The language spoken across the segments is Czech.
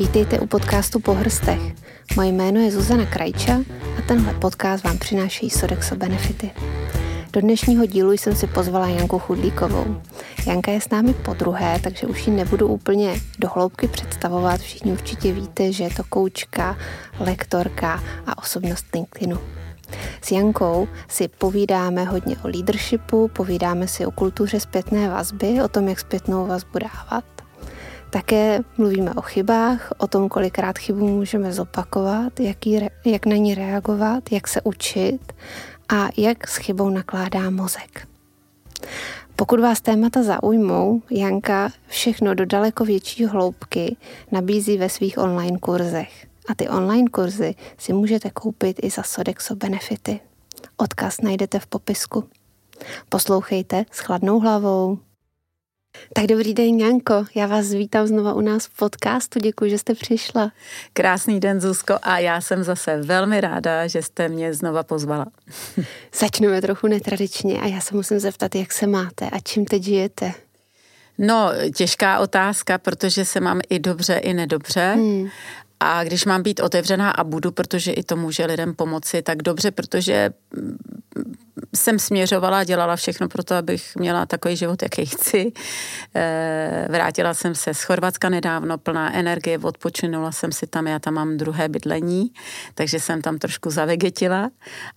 Vítejte u podcastu Po hrstech. Moje jméno je Zuzana Krajča a tenhle podcast vám přináší Sodexo Benefity. Do dnešního dílu jsem si pozvala Janku Chudlíkovou. Janka je s námi podruhé, takže už ji nebudu úplně do hloubky představovat. Všichni určitě víte, že je to koučka, lektorka a osobnost LinkedInu. S Jankou si povídáme hodně o leadershipu, povídáme si o kultuře zpětné vazby, o tom, jak zpětnou vazbu dávat. Také mluvíme o chybách, o tom, kolikrát chybu můžeme zopakovat, jak na ní reagovat, jak se učit a jak s chybou nakládá mozek. Pokud vás témata zaujmou, Janka všechno do daleko větší hloubky nabízí ve svých online kurzech. A ty online kurzy si můžete koupit i za Sodexo Benefity. Odkaz najdete v popisku. Poslouchejte s chladnou hlavou. Tak dobrý den, Janko, já vás vítám znova u nás v podcastu, děkuji, že jste přišla. Krásný den, Zuzko, a já jsem zase velmi ráda, že jste mě znova pozvala. Začneme trochu netradičně a já se musím zeptat, jak se máte a čím teď žijete? No, těžká otázka, protože se mám i dobře, i nedobře. A když mám být otevřená a budu, protože i to může lidem pomoci, tak dobře, protože jsem směřovala, dělala všechno pro to, abych měla takový život, jaký chci. Vrátila jsem se z Chorvatska nedávno, plná energie, odpočinula jsem si tam, já tam mám druhé bydlení, takže jsem tam trošku zavegetila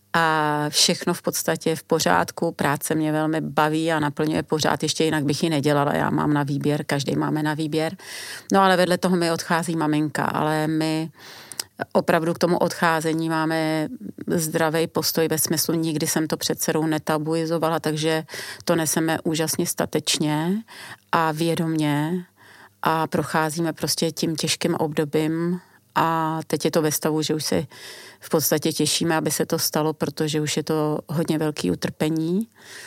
a všechno v podstatě v pořádku, práce mě velmi baví a naplňuje pořád, ještě jinak bych ji nedělala, já mám na výběr, každý máme na výběr. No ale vedle toho mi odchází maminka, ale my opravdu k tomu odcházení máme zdravý postoj ve smyslu, nikdy jsem to před dcerou netabuizovala, takže to neseme úžasně statečně a vědomně a procházíme prostě tím těžkým obdobím a teď je to ve stavu, že už se v podstatě těšíme, aby se to stalo, protože už je to hodně velký utrpení.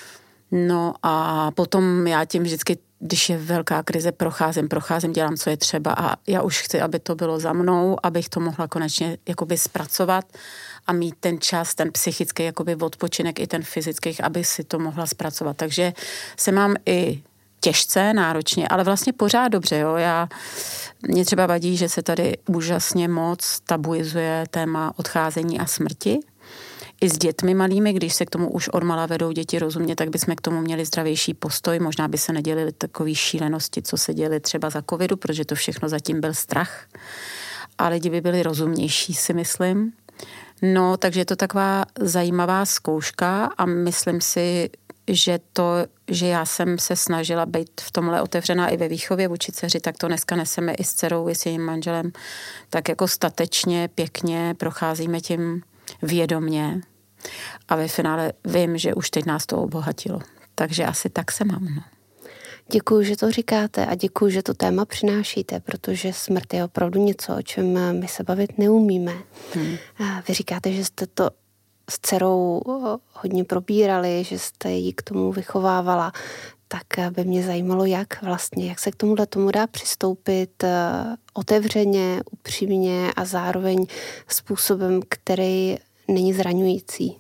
No a potom já tím vždycky, když je velká krize, procházím, dělám, co je třeba a já už chci, aby to bylo za mnou, abych to mohla konečně jakoby zpracovat a mít ten čas, ten psychický jakoby odpočinek i ten fyzický, aby si to mohla zpracovat. Takže se mám i těžce, náročně, ale vlastně pořád dobře, jo. Mě třeba vadí, že se tady úžasně moc tabuizuje téma odcházení a smrti. I s dětmi malými, když se k tomu už odmala vedou děti rozumně, tak bychom k tomu měli zdravější postoj. Možná by se nedělily takové šílenosti, co se děly třeba za covidu, protože to všechno zatím byl strach. A lidi by byli rozumnější, si myslím. No, takže je to taková zajímavá zkouška a myslím si, že já jsem se snažila být v tomhle otevřená i ve výchově vůči dceři, tak to dneska neseme i s dcerou, i s jejím manželem. Tak jako statečně, pěkně procházíme tím vědomně a ve finále vím, že už teď nás to obohatilo. Takže asi tak se mám. No. Děkuju, že to říkáte a děkuju, že to téma přinášíte, protože smrt je opravdu něco, o čem my se bavit neumíme. Vy říkáte, že jste to s dcerou hodně probírali, že jste ji k tomu vychovávala, tak by mě zajímalo, jak se k tomu dá přistoupit otevřeně, upřímně a zároveň způsobem, který není zraňující.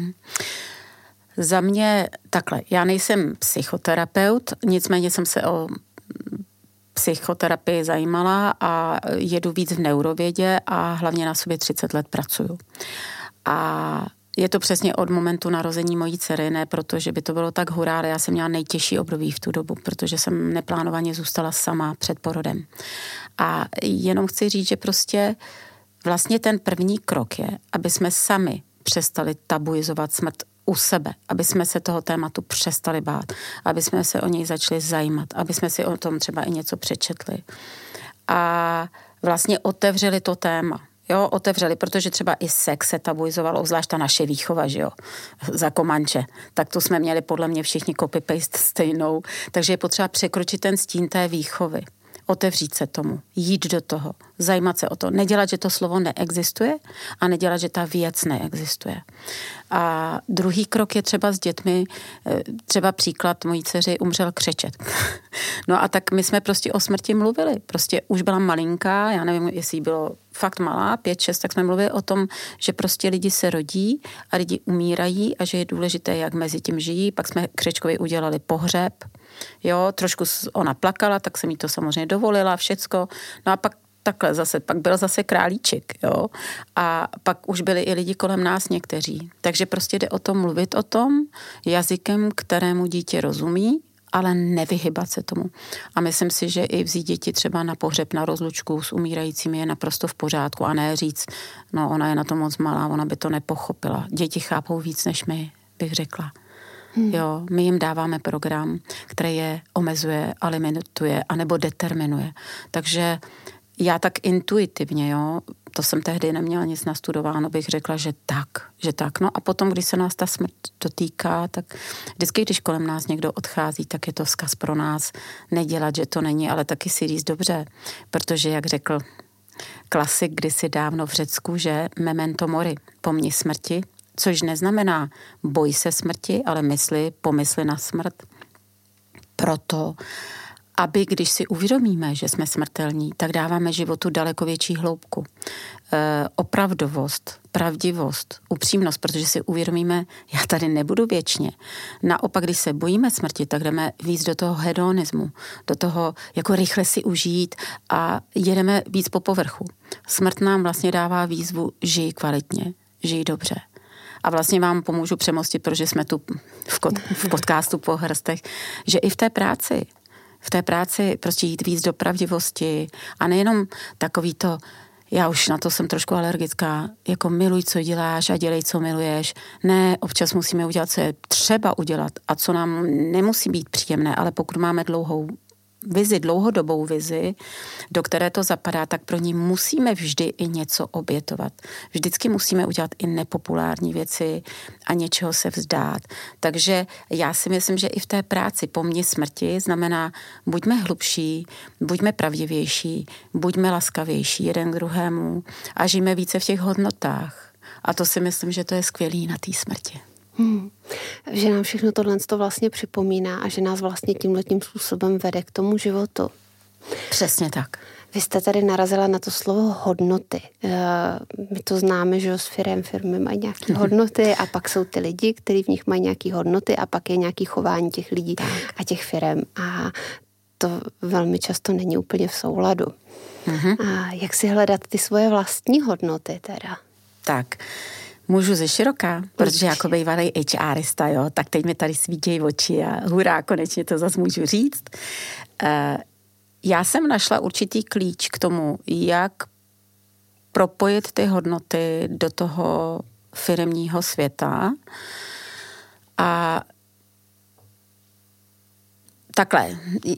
Za mě takhle, já nejsem psychoterapeut, nicméně jsem se o psychoterapii zajímala a jedu víc v neurovědě a hlavně na sobě 30 let pracuju. A je to přesně od momentu narození mojí dcery, ne protože by to bylo tak hurá, ale já jsem měla nejtěžší období v tu dobu, protože jsem neplánovaně zůstala sama před porodem. A jenom chci říct, že prostě vlastně ten první krok je, aby jsme sami přestali tabuizovat smrt u sebe, aby jsme se toho tématu přestali bát, aby jsme se o něj začali zajímat, aby jsme si o tom třeba i něco přečetli. A vlastně otevřeli to téma. Jo, otevřeli, protože třeba i sex se tabuizovalo, zvlášť ta naše výchova, že jo, za Komanče. Tak to jsme měli podle mě všichni copy-paste stejnou. Takže je potřeba překročit ten stín té výchovy. Otevřít se tomu, jít do toho, zajímat se o to, nedělat, že to slovo neexistuje a nedělat, že ta věc neexistuje. A druhý krok je třeba s dětmi, třeba příklad mojí dceři umřel křečet. No a tak my jsme prostě o smrti mluvili. Prostě už byla malinká, já nevím, jestli jí bylo fakt malá, 5-6, tak jsme mluvili o tom, že prostě lidi se rodí a lidi umírají a že je důležité, jak mezi tím žijí. Pak jsme Křečkovi udělali pohřeb, jo, trošku ona plakala, tak jsem jí to samozřejmě dovolila, všecko. No a pak takhle zase, pak byl zase králíček, jo. A pak už byli i lidi kolem nás někteří. Takže prostě jde o tom mluvit o tom jazykem, kterému dítě rozumí, ale nevyhybat se tomu. A myslím si, že i vzít děti třeba na pohřeb, na rozlučku s umírajícími je naprosto v pořádku a ne říct, no ona je na to moc malá, ona by to nepochopila. Děti chápou víc než my, bych řekla. Jo, my jim dáváme program, který je omezuje, limituje, anebo determinuje. Takže já tak intuitivně, jo, to jsem tehdy neměla nic nastudováno, bych řekla, že tak. No a potom, když se nás ta smrt dotýká, tak vždycky, když kolem nás někdo odchází, tak je to vzkaz pro nás nedělat, že to není, ale taky si říct dobře, protože, jak řekl klasik kdysi dávno v Řecku, že memento mori, pomni smrti, což neznamená boj se smrti, ale pomysli na smrt. Proto, aby když si uvědomíme, že jsme smrtelní, tak dáváme životu daleko větší hloubku. Opravdovost, pravdivost, upřímnost, protože si uvědomíme, já tady nebudu věčně. Naopak, když se bojíme smrti, tak jdeme víc do toho hedonismu, do toho jako rychle si užít a jedeme víc po povrchu. Smrt nám vlastně dává výzvu, žij kvalitně, žij dobře. A vlastně vám pomůžu přemostit, protože jsme tu v podcastu po hrstech, že i v té práci prostě jít víc do pravdivosti a nejenom takový to, já už na to jsem trošku alergická, jako miluj, co děláš a dělej, co miluješ. Ne, občas musíme udělat, co je třeba udělat a co nám nemusí být příjemné, ale pokud máme dlouhodobou vizi, do které to zapadá, tak pro ní musíme vždy i něco obětovat. Vždycky musíme udělat i nepopulární věci a něčeho se vzdát. Takže já si myslím, že i v té práci pomni smrti znamená buďme hlubší, buďme pravdivější, buďme laskavější jeden k druhému a žijeme více v těch hodnotách. A to si myslím, že to je skvělý na té smrti. Že nám všechno tohle to vlastně připomíná a že nás vlastně tímhletím způsobem vede k tomu životu. Přesně tak. Vy jste tady narazila na to slovo hodnoty. My to známe, že firmy mají nějaké hodnoty a pak jsou ty lidi, kteří v nich mají nějaké hodnoty a pak je nějaké chování těch lidí a těch firem. A to velmi často není úplně v souladu. A jak si hledat ty svoje vlastní hodnoty teda? Tak, můžu ze široká, protože jako bývalý HRista, jo, tak teď mi tady svítějí oči a hurá, konečně to zase můžu říct. Já jsem našla určitý klíč k tomu, jak propojit ty hodnoty do toho firemního světa a takhle,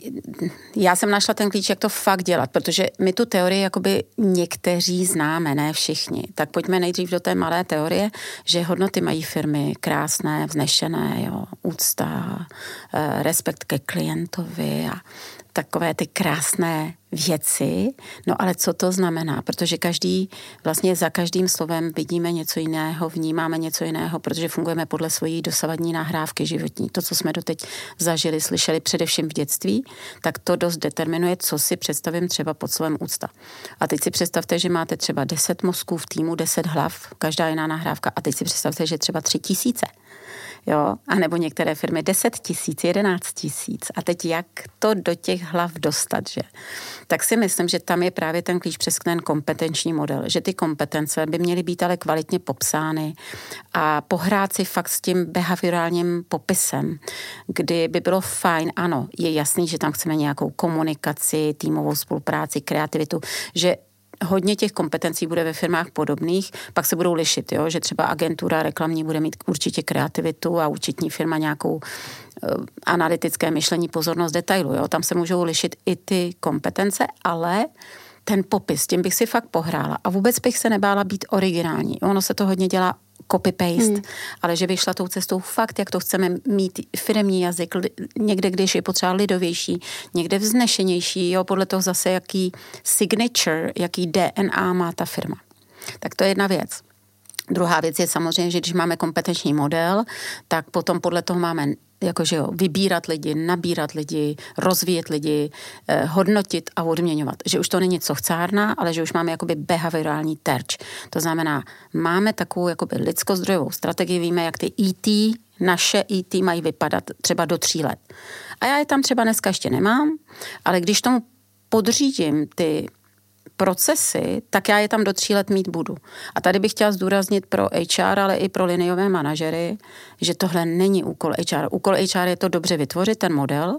já jsem našla ten klíč, jak to fakt dělat, protože my tu teorii jakoby někteří známe, ne všichni. Tak pojďme nejdřív do té malé teorie, že hodnoty mají firmy krásné, vznešené, jo, úcta, respekt ke klientovi a takové ty krásné věci. No ale co to znamená? Protože vlastně za každým slovem vidíme něco jiného, vnímáme něco jiného, protože fungujeme podle svojí dosavadní nahrávky životní. To, co jsme doteď zažili, slyšeli především v dětství, tak to dost determinuje, co si představím třeba pod slovem úcta. A teď si představte, že máte třeba 10 mozků v týmu, 10 hlav, každá jiná nahrávka a teď si představte, že třeba 3000. Jo, a nebo některé firmy 10 000, 11 000. A teď jak to do těch hlav dostat, že? Tak si myslím, že tam je právě ten klíč přes ten kompetenční model, že ty kompetence by měly být ale kvalitně popsány a pohrát si fakt s tím behaviorálním popisem, kdy by bylo fajn, ano, je jasný, že tam chceme nějakou komunikaci, týmovou spolupráci, kreativitu, že hodně těch kompetencí bude ve firmách podobných, pak se budou lišit, jo? Že třeba agentura reklamní bude mít určitě kreativitu a účetní firma nějakou analytické myšlení, pozornost detailu. Jo? Tam se můžou lišit i ty kompetence, ale ten popis, tím bych si fakt pohrála. A vůbec bych se nebála být originální. Ono se to hodně dělá copy-paste, ale že bych šla tou cestou fakt, jak to chceme mít firemní jazyk, někde, když je potřeba lidovější, někde vznešenější, jo, podle toho zase, jaký signature, jaký DNA má ta firma. Tak to je jedna věc. Druhá věc je samozřejmě, že když máme kompetenční model, tak potom podle toho máme jakože jo, vybírat lidi, nabírat lidi, rozvíjet lidi, hodnotit a odměňovat. Že už to není cochcárna, ale že už máme jakoby behaviorální terč. To znamená, máme takovou jakoby lidskozdrojovou strategii, víme, jak ty naše ET mají vypadat třeba do 3 let. A já je tam třeba dneska ještě nemám, ale když tomu podřídím ty procesy, tak já je tam do 3 let mít budu. A tady bych chtěla zdůraznit pro HR, ale i pro liniové manažery, že tohle není úkol HR. Úkol HR je to dobře vytvořit ten model,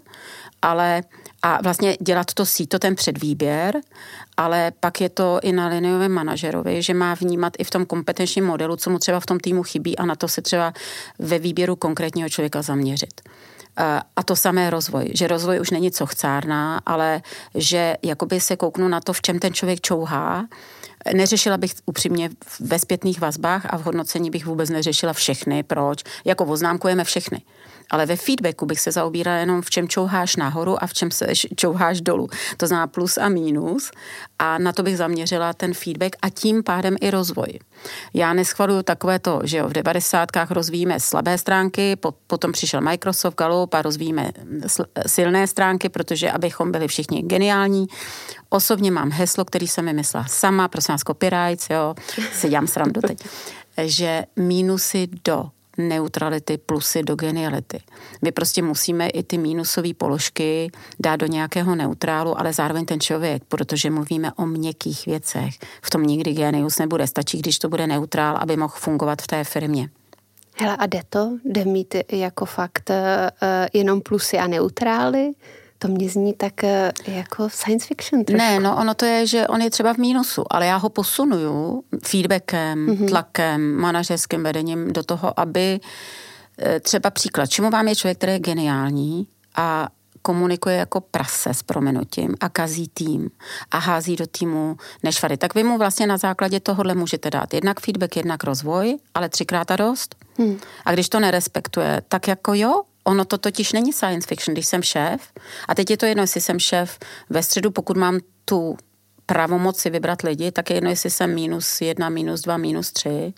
a vlastně dělat to síto, ten předvýběr, ale pak je to i na liniovém manažerovi, že má vnímat i v tom kompetenčním modelu, co mu třeba v tom týmu chybí a na to se třeba ve výběru konkrétního člověka zaměřit. A to samé rozvoj, že rozvoj už není cochcárna, ale že jakoby se kouknu na to, v čem ten člověk čouhá. Neřešila bych upřímně ve zpětných vazbách a v hodnocení bych vůbec neřešila všechny, proč. Jako oznámkujeme všechny. Ale ve feedbacku bych se zaobírala jenom v čem čouháš nahoru a v čem se čouháš dolů. To znamená plus a mínus a na to bych zaměřila ten feedback a tím pádem i rozvoj. Já neschvaluju takové to, že jo, v 90kách rozvíjíme slabé stránky, potom přišel Microsoft, Gallup a rozvíjíme silné stránky, protože abychom byli všichni geniální. Osobně mám heslo, který jsem vymyslela sama, prosím vás, copyrights, jo, si dělám srandu teď, že mínusy do neutrality, plusy do geniality. My prostě musíme i ty mínusové položky dát do nějakého neutrálu, ale zároveň ten člověk, protože mluvíme o měkkých věcech, v tom nikdy genius nebude. Stačí, když to bude neutrál, aby mohl fungovat v té firmě. Hele, a jde to? Jde mít jako fakt jenom plusy a neutrály? To mě zní tak jako science fiction trošku. Ne, no ono to je, že on je třeba v mínusu, ale já ho posunuju feedbackem, tlakem, manažerským vedením do toho, aby třeba příklad, čemu vám je člověk, který je geniální a komunikuje jako prase s prominutím a kazí tým a hází do týmu nešvary. Tak vy mu vlastně na základě tohohle můžete dát jednak feedback, jednak rozvoj, ale 3x a dost. A když to nerespektuje, tak jako jo, ono to totiž není science fiction, když jsem šéf. A teď je to jedno, jestli jsem šéf ve středu, pokud mám tu pravomoci vybrat lidi, tak je jedno, jestli jsem -1, -2, -3.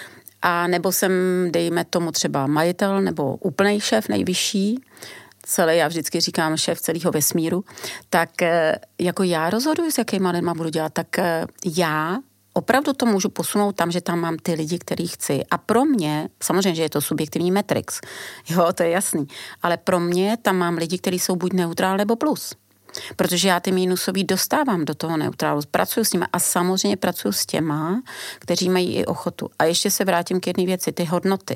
A nebo jsem, dejme tomu třeba majitel nebo úplnej šéf, nejvyšší, já vždycky říkám šéf celého vesmíru, tak jako já rozhoduji, s jakýma lidma budu dělat, tak já opravdu to můžu posunout tam, že tam mám ty lidi, který chci. A pro mě, samozřejmě, že je to subjektivní matrix, jo, to je jasný, ale pro mě tam mám lidi, kteří jsou buď neutrál nebo plus. Protože já ty mínusový dostávám do toho neutrálu, pracuji s nimi a samozřejmě pracuji s těma, kteří mají i ochotu. A ještě se vrátím k jedné věci, ty hodnoty.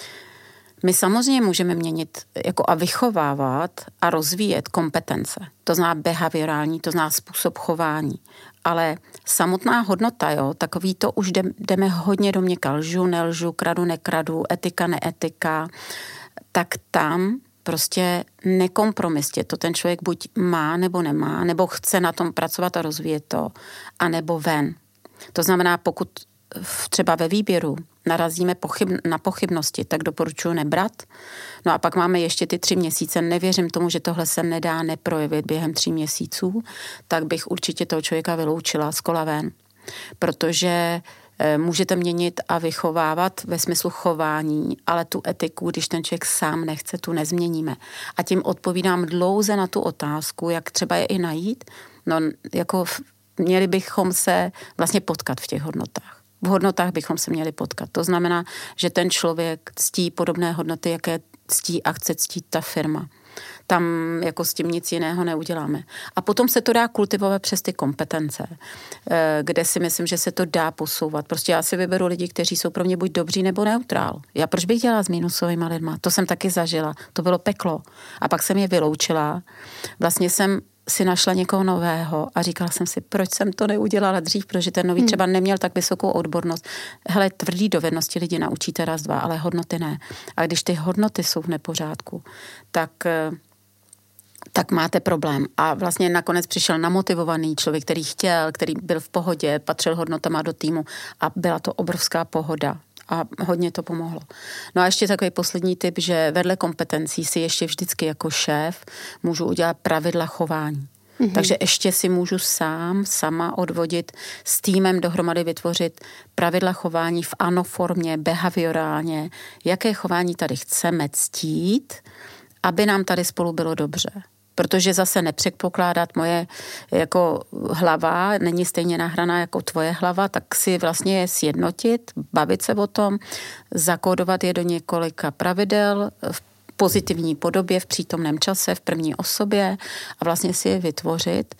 My samozřejmě můžeme měnit jako a vychovávat a rozvíjet kompetence. To znamená behaviorální, to znamená způsob chování. Ale samotná hodnota, jo, takový to už jdeme hodně do měka. Lžu, nelžu, kradu, nekradu, etika, neetika. Tak tam prostě nekompromisně. To ten člověk buď má nebo nemá, nebo chce na tom pracovat a rozvíjet to, anebo ven. To znamená, pokud třeba ve výběru narazíme na pochybnosti, tak doporučuji nebrat. No a pak máme ještě ty 3 měsíce. Nevěřím tomu, že tohle se nedá neprojevit během 3 měsíců, tak bych určitě toho člověka vyloučila z kola ven. Protože můžete měnit a vychovávat ve smyslu chování, ale tu etiku, když ten člověk sám nechce, tu nezměníme. A tím odpovídám dlouze na tu otázku, jak třeba je i najít. No jako měli bychom se vlastně potkat v těch hodnotách. V hodnotách bychom se měli potkat. To znamená, že ten člověk ctí podobné hodnoty, jaké ctí a chce ctít ta firma. Tam jako s tím nic jiného neuděláme. A potom se to dá kultivovat přes ty kompetence, kde si myslím, že se to dá posouvat. Prostě já si vyberu lidi, kteří jsou pro mě buď dobří nebo neutrál. Já proč bych dělala s minusovými lidma? To jsem taky zažila. To bylo peklo. A pak jsem je vyloučila. Vlastně jsem si našla někoho nového a říkala jsem si, proč jsem to neudělala dřív, protože ten nový třeba neměl tak vysokou odbornost. Hele, tvrdý dovednosti lidi naučíte 1, 2, ale hodnoty ne. A když ty hodnoty jsou v nepořádku, tak máte problém. A vlastně nakonec přišel namotivovaný člověk, který chtěl, který byl v pohodě, patřil hodnotama do týmu a byla to obrovská pohoda. A hodně to pomohlo. No a ještě takový poslední tip, že vedle kompetencí si ještě vždycky jako šéf můžu udělat pravidla chování. Takže ještě si můžu sama odvodit, s týmem dohromady vytvořit pravidla chování v formě, behaviorálně, jaké chování tady chceme ctít, aby nám tady spolu bylo dobře. Protože zase nepředpokládat moje jako hlava není stejně nahraná jako tvoje hlava, tak si vlastně je sjednotit, bavit se o tom, zakódovat je do několika pravidel v pozitivní podobě, v přítomném čase, v první osobě a vlastně si je vytvořit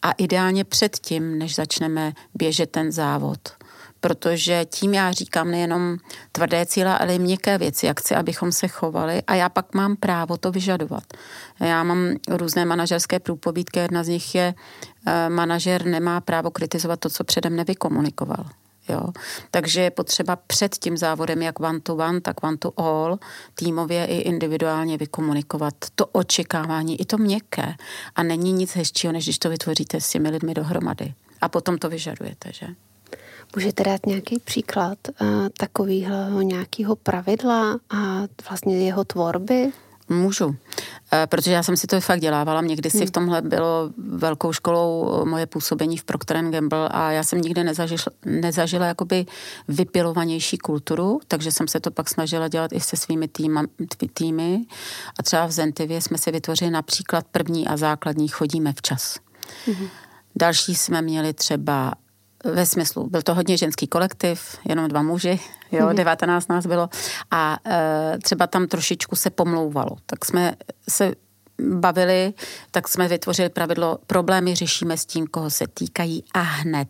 a ideálně předtím, než začneme běžet ten závod. Protože tím já říkám nejenom tvrdé cíle, ale i měkké věci, jak chci, abychom se chovali a já pak mám právo to vyžadovat. Já mám různé manažerské průpovídky, jedna z nich je, manažer nemá právo kritizovat to, co předem nevykomunikoval. Jo? Takže je potřeba před tím závodem, jak one to one, tak one to all, týmově i individuálně vykomunikovat to očekávání, i to měkké. A není nic hezčího, než když to vytvoříte s těmi lidmi dohromady. A potom to vyžadujete, že? Můžete dát nějaký příklad takového nějakého pravidla a vlastně jeho tvorby? Můžu, protože já jsem si to fakt dělávala. Někdy si v tomhle bylo velkou školou moje působení v Procter & Gamble a já jsem nikdy nezažila jakoby vypilovanější kulturu, takže jsem se to pak snažila dělat i se svými týmy. A třeba v Zentivě jsme si vytvořili například první a základní chodíme včas. Další jsme měli třeba ve smyslu, byl to hodně ženský kolektiv, jenom 2 muži, 19 nás bylo a třeba tam trošičku se pomlouvalo. Tak jsme se bavili, tak jsme vytvořili pravidlo, problémy řešíme s tím, koho se týkají a hned.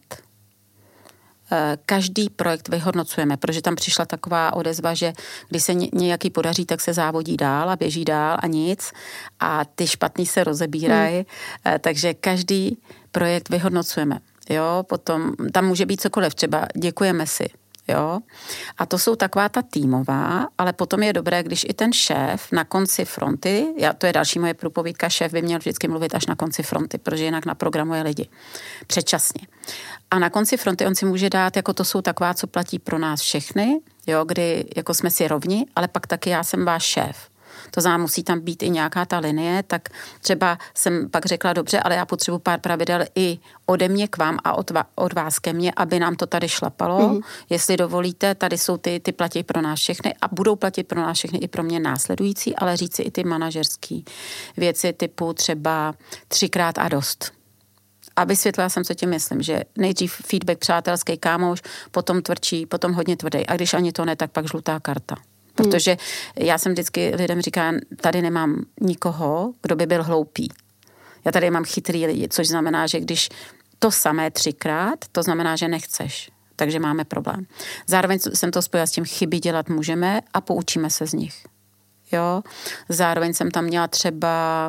Každý projekt vyhodnocujeme, protože tam přišla taková odezva, že když se nějaký podaří, tak se závodí dál a běží dál a nic a ty špatný se rozebírají, takže každý projekt vyhodnocujeme. Jo, potom tam může být cokoliv, třeba děkujeme si, jo. A to jsou taková ta týmová, ale potom je dobré, když i ten šéf na konci fronty, to je další moje průpovídka, šéf by měl vždycky mluvit až na konci fronty, protože jinak naprogramuje lidi předčasně. A na konci fronty on si může dát, jako to jsou taková, co platí pro nás všechny, jo, kdy jako jsme si rovni, ale pak taky já jsem váš šéf. To znamená, musí tam být i nějaká ta linie, tak třeba jsem pak řekla, dobře, ale já potřebuji pár pravidel i ode mě k vám a od vás ke mně, aby nám to tady šlapalo. Jestli dovolíte, tady jsou ty platí pro nás všechny a budou platit pro nás všechny i pro mě následující, ale říci i ty manažerské věci typu třeba 3krát a dost. A vysvětlila jsem, co tím myslím, že nejdřív feedback přátelský kámoš, potom tvrdší, potom hodně tvrdý. A když ani to ne, tak pak žlutá karta. Protože já jsem vždycky lidem říkala, tady nemám nikoho, kdo by byl hloupý. Já tady mám chytrý lidi, což znamená, že když to samé 3krát, to znamená, že nechceš. Takže máme problém. Zároveň jsem to spojila s tím, chyby dělat můžeme a poučíme se z nich. Jo? Zároveň jsem tam měla třeba,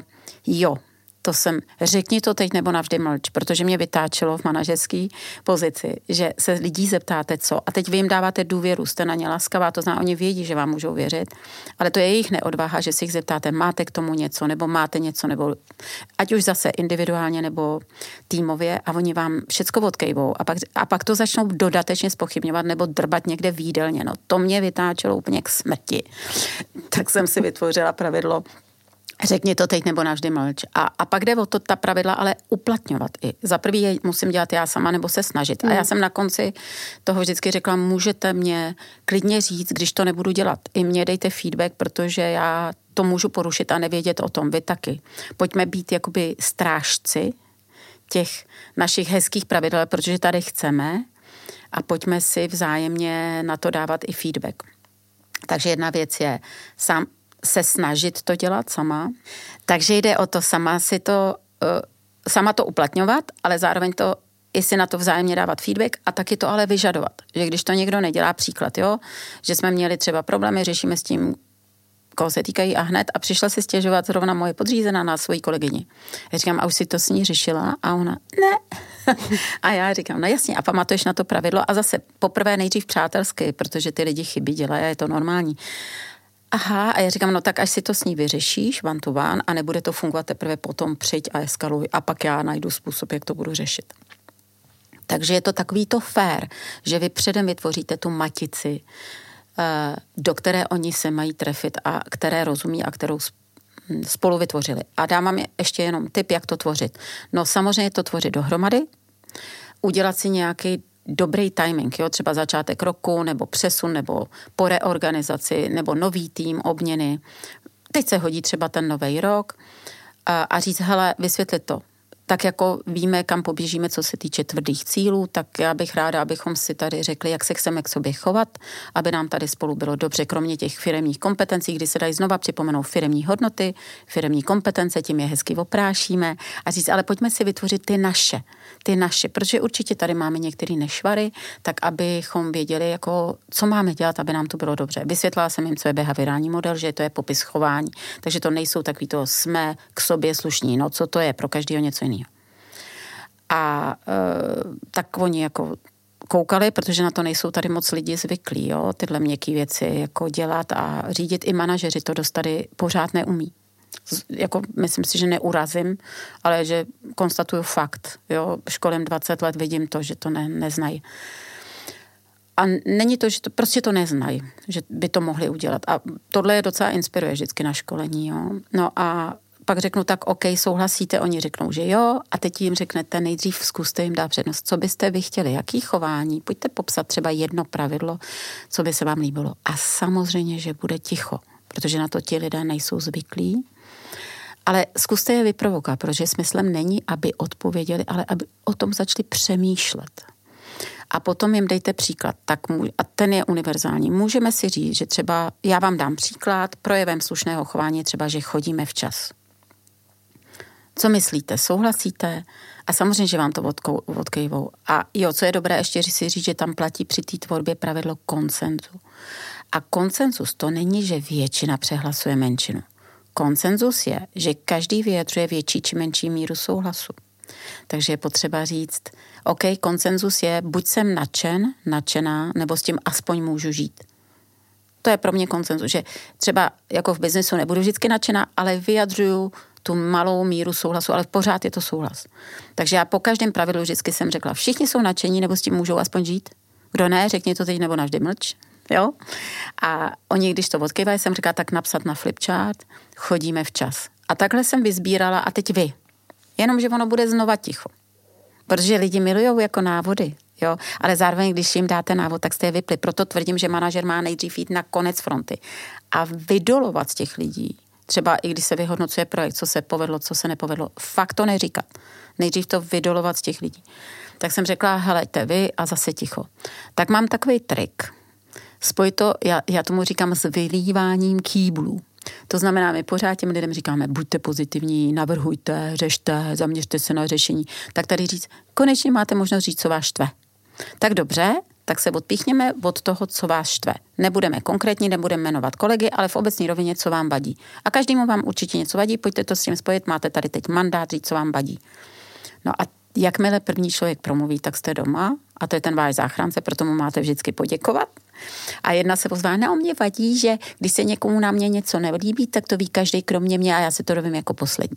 řekni to teď nebo navždy mlč, protože mě vytáčelo v manažerské pozici, že se lidí zeptáte co a teď vy jim dáváte důvěru, jste na ně laskavá, to znamená, oni vědí, že vám můžou věřit, ale to je jejich neodvaha, že si jich zeptáte, máte k tomu něco, nebo máte něco, nebo ať už zase individuálně nebo týmově a oni vám všecko odkejvou a pak to začnou dodatečně zpochybňovat nebo drbat někde v jídelně. No to mě vytáčelo úplně k smrti. Tak jsem si vytvořila pravidlo, řekni to teď nebo navždy mlč. A pak jde o to ta pravidla ale uplatňovat i. Za prvý je musím dělat já sama nebo se snažit. A já jsem na konci toho vždycky řekla, můžete mě klidně říct, když to nebudu dělat. I mě dejte feedback, protože já to můžu porušit a nevědět o tom. Vy taky. Pojďme být jakoby strážci těch našich hezkých pravidel, protože tady chceme a pojďme si vzájemně na to dávat i feedback. Takže jedna věc je se snažit to dělat sama. Takže jde o to sama to uplatňovat, ale zároveň to i si na to vzájemně dávat feedback a taky to ale vyžadovat. Že když to někdo nedělá, příklad, že jsme měli třeba problémy, řešíme s tím, koho se týkají a hned a přišla si stěžovat zrovna moje podřízená na svoji kolegyni. Já říkám, a už si to s ní řešila? A ona, ne. A já říkám, no jasně, a pamatuješ na to pravidlo a zase poprvé nejdřív přátelsky, protože ty lidi chyby dělají a je to normální. Aha, a já říkám, no tak až si to s ní vyřešíš, one to one, a nebude to fungovat teprve potom, přijď a eskaluj a pak já najdu způsob, jak to budu řešit. Takže je to takový to fair, že vy předem vytvoříte tu matici, do které oni se mají trefit a které rozumí a kterou spolu vytvořili. A dám vám ještě jenom tip, jak to tvořit. No samozřejmě to tvořit dohromady, udělat si nějaký dobrý timing, třeba začátek roku, nebo přesun, nebo po reorganizaci, nebo nový tým, obměny. Teď se hodí třeba ten nový rok a říct, hele, vysvětlit to. tak jako víme, kam poběžíme, co se týče tvrdých cílů, tak já bych ráda, abychom si tady řekli, jak se chceme k sobě chovat, aby nám tady spolu bylo dobře, kromě těch firemních kompetencí, kdy se dají znova připomenout firemní hodnoty, firemní kompetence, tím je hezky oprášíme a říct, ale pojďme si vytvořit ty naše, protože určitě tady máme některé nešvary, tak abychom věděli, jako, co máme dělat, aby nám to bylo dobře. Vysvětlila jsem jim, co je behaviorální model, že to je popis chování, takže to nejsou takový to jsme k sobě slušní, no co to je, pro každého něco jiného. A tak oni jako koukali, protože na to nejsou tady moc lidi zvyklí, jo, tyhle měkké věci jako dělat a řídit. I manažeři to dost tady pořád neumí. Jako myslím si, že neurazím, ale že konstatuju fakt. Jo, školím 20 let, vidím to, že to neznají. A není to, že to prostě to neznají, že by to mohli udělat. A tohle je docela inspiruje vždycky na školení, jo. No a pak řeknu tak, OK, souhlasíte, oni řeknou, že jo, a teď jim řeknete, nejdřív zkuste jim dát přednost, co byste vy chtěli, jaký chování, pojďte popsat třeba jedno pravidlo, co by se vám líbilo. A samozřejmě, že bude ticho, protože na to ti lidé nejsou zvyklí, ale zkuste je vyprovokovat, protože smyslem není, aby odpověděli, ale aby o tom začali přemýšlet. A potom jim dejte příklad, a ten je univerzální. Můžeme si říct, že třeba, já vám dám příklad, projevem slušného chování třeba, že chodíme včas. Co myslíte? Souhlasíte? A samozřejmě, že vám to odkejvou. A jo, co je dobré ještě si říct, že tam platí při té tvorbě pravidlo konsenzu. A konsenzus to není, že většina přehlasuje menšinu. Konsenzus je, že každý vyjadřuje větší či menší míru souhlasu. Takže je potřeba říct, OK, konsenzus je, buď jsem nadšená, nebo s tím aspoň můžu žít. To je pro mě konsenzus, že třeba jako v biznesu nebudu vždycky nadšená, ale vyjadřuju tu malou míru souhlasu, ale pořád je to souhlas. Takže já po každém pravidlu vždycky jsem řekla, všichni jsou nadšení, nebo s tím můžou aspoň žít. Kdo ne, řekni to teď nebo navždy mlč. Jo? A oni, když to odkývají, jsem říkala, tak napsat na flipchart, chodíme včas. A takhle jsem vyzbírala a teď vy. Jenomže ono bude znova ticho. Protože lidi milujou jako návody, jo? Ale zároveň, když jim dáte návod, tak jste je vypli. Proto tvrdím, že manažer má nejdřív jít na konec fronty a vydolovat z těch lidí. Třeba i když se vyhodnocuje projekt, co se povedlo, co se nepovedlo. Fakt to neříkat. Nejdřív to vydolovat z těch lidí. Tak jsem řekla, helejte vy a zase ticho. Tak mám takový trik. Spoj to, já tomu říkám s vylíváním kýblů. To znamená, my pořád těm lidem říkáme, buďte pozitivní, navrhujte, řešte, zaměřte se na řešení. Tak tady říct, konečně máte možnost říct, co vás štve. Tak dobře, tak se odpíchněme od toho, co vás štve. Nebudeme konkrétní, nebudeme jmenovat kolegy, ale v obecní rovině, co vám vadí. A každému vám určitě něco vadí, pojďte to s tím spojit, máte tady teď mandát říct, co vám vadí. No a jakmile první člověk promluví, tak jste doma a to je ten váš záchránce, proto mu máte vždycky poděkovat. A jedna se pozvá, no mě vadí, že když se někomu na mě něco nelíbí, tak to ví každý kromě mě a já se to dovím jako poslední.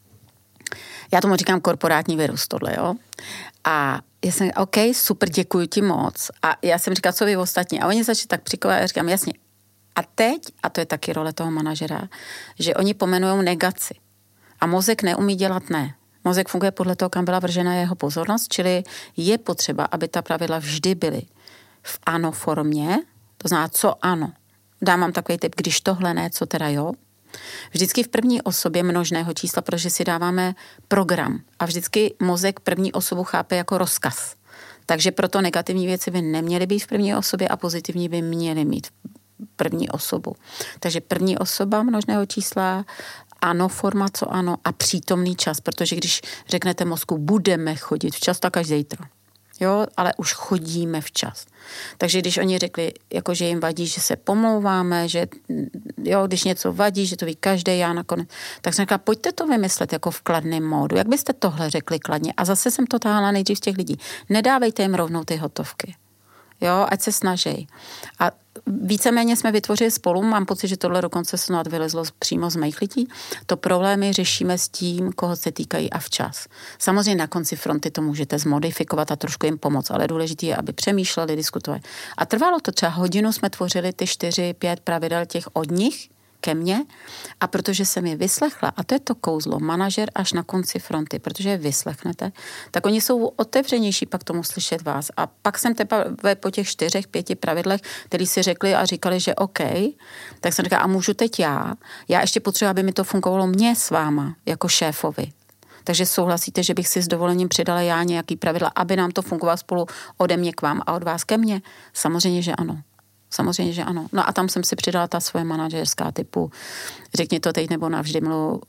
Já tomu říkám korporátní virus tohle, jo. A já jsem, OK, super, děkuji ti moc. A já jsem říkala, co vy ostatní? A oni začali tak přikovat, já říkám, jasně. A teď, a to je taky role toho manažera, že oni pomenujou negaci. A mozek neumí dělat ne. Mozek funguje podle toho, kam byla vržena jeho pozornost, čili je potřeba, aby ta pravidla vždy byly v ano formě, to znamená, co ano. Dám vám takový tip, když tohle ne, co teda jo. Vždycky v první osobě množného čísla, protože si dáváme program a vždycky mozek první osobu chápe jako rozkaz. Takže proto negativní věci by neměly být v první osobě a pozitivní by měly mít první osobu. Takže první osoba množného čísla, ano, forma, co ano a přítomný čas, protože když řeknete mozku, budeme chodit včas, tak až zítra. Jo, ale už chodíme včas. Takže když oni řekli, jako že jim vadí, že se pomlouváme, že jo, když něco vadí, že to ví každý, já nakonec, tak jsem řekla, pojďte to vymyslet jako v kladném módu. Jak byste tohle řekli kladně? A zase jsem to táhla nejdřív z těch lidí. Nedávejte jim rovnou ty hotovky. Jo, ať se snaží. A víceméně jsme vytvořili spolu, mám pocit, že tohle dokonce snad vylezlo přímo z mých lidí, to problémy řešíme s tím, koho se týkají a včas. Samozřejmě na konci fronty to můžete zmodifikovat a trošku jim pomoct, ale důležité je, aby přemýšleli, diskutovali. A trvalo to třeba hodinu, jsme tvořili ty 4-5 pravidel těch od nich ke mně a protože jsem je vyslechla, a to je to kouzlo, manažer až na konci fronty, protože je vyslechnete, tak oni jsou otevřenější pak tomu slyšet vás. A pak jsem teprve po těch 4-5 pravidlech, který si řekli a říkali, že OK, tak jsem říkala, a můžu teď já ještě potřebuji, aby mi to fungovalo mně s váma, jako šéfovi. Takže souhlasíte, že bych si s dovolením přidala já nějaký pravidla, aby nám to fungovalo spolu ode mě k vám a od vás ke mně? Samozřejmě, že ano. Samozřejmě, že ano. No a tam jsem si přidala ta svoje manažerská typu, řekni to teď nebo navždy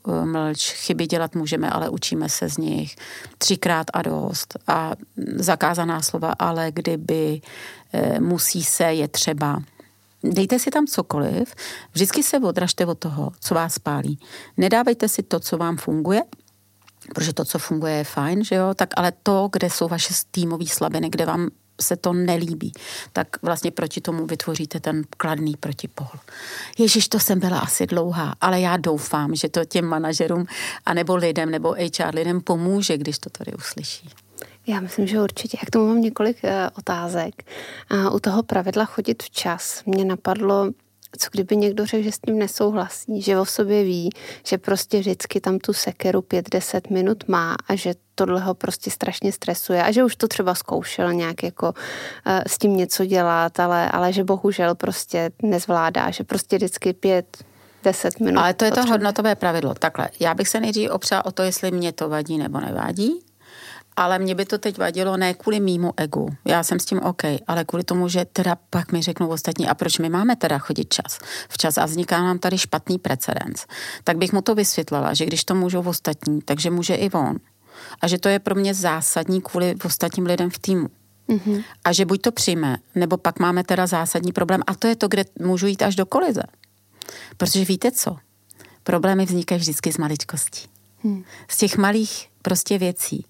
mlč, chyby dělat můžeme, ale učíme se z nich, 3krát a dost a zakázaná slova, ale kdyby, musí se, je třeba. Dejte si tam cokoliv, vždycky se odražte od toho, co vás pálí. Nedávejte si to, co vám funguje, protože to, co funguje, je fajn, že jo, tak ale to, kde jsou vaše týmové slabiny, kde vám se to nelíbí, tak vlastně proti tomu vytvoříte ten kladný protipol. Ježiš, to jsem byla asi dlouhá, ale já doufám, že to těm manažerům anebo lidem, nebo HR lidem pomůže, když to tady uslyší. Já myslím, že určitě. Já k tomu mám několik otázek. U toho pravidla chodit včas mě napadlo, co kdyby někdo řekl, že s tím nesouhlasí, že o sobě ví, že prostě vždycky tam tu sekeru 5-10 minut má a že tohle ho prostě strašně stresuje a že už to třeba zkoušel nějak jako s tím něco dělat, ale že bohužel prostě nezvládá, že prostě vždycky 5-10 minut. Ale to je to hodnotové pravidlo. Takhle, já bych se nejdřív opřela o to, jestli mě to vadí nebo nevadí. Ale mě by to teď vadilo ne kvůli mýmu egu. Já jsem s tím OK, ale kvůli tomu, že teda pak mi řeknou ostatní, a proč my máme teda chodit včas a vzniká nám tady špatný precedens. Tak bych mu to vysvětlila, že když to můžou ostatní, takže může i on. A že to je pro mě zásadní kvůli ostatním lidem v týmu. Mm-hmm. A že buď to přijme, nebo pak máme teda zásadní problém. A to je to, kde můžu jít až do kolize. Protože víte co? Problémy vznikají vždycky z maličkostí. Z těch malých prostě věcí.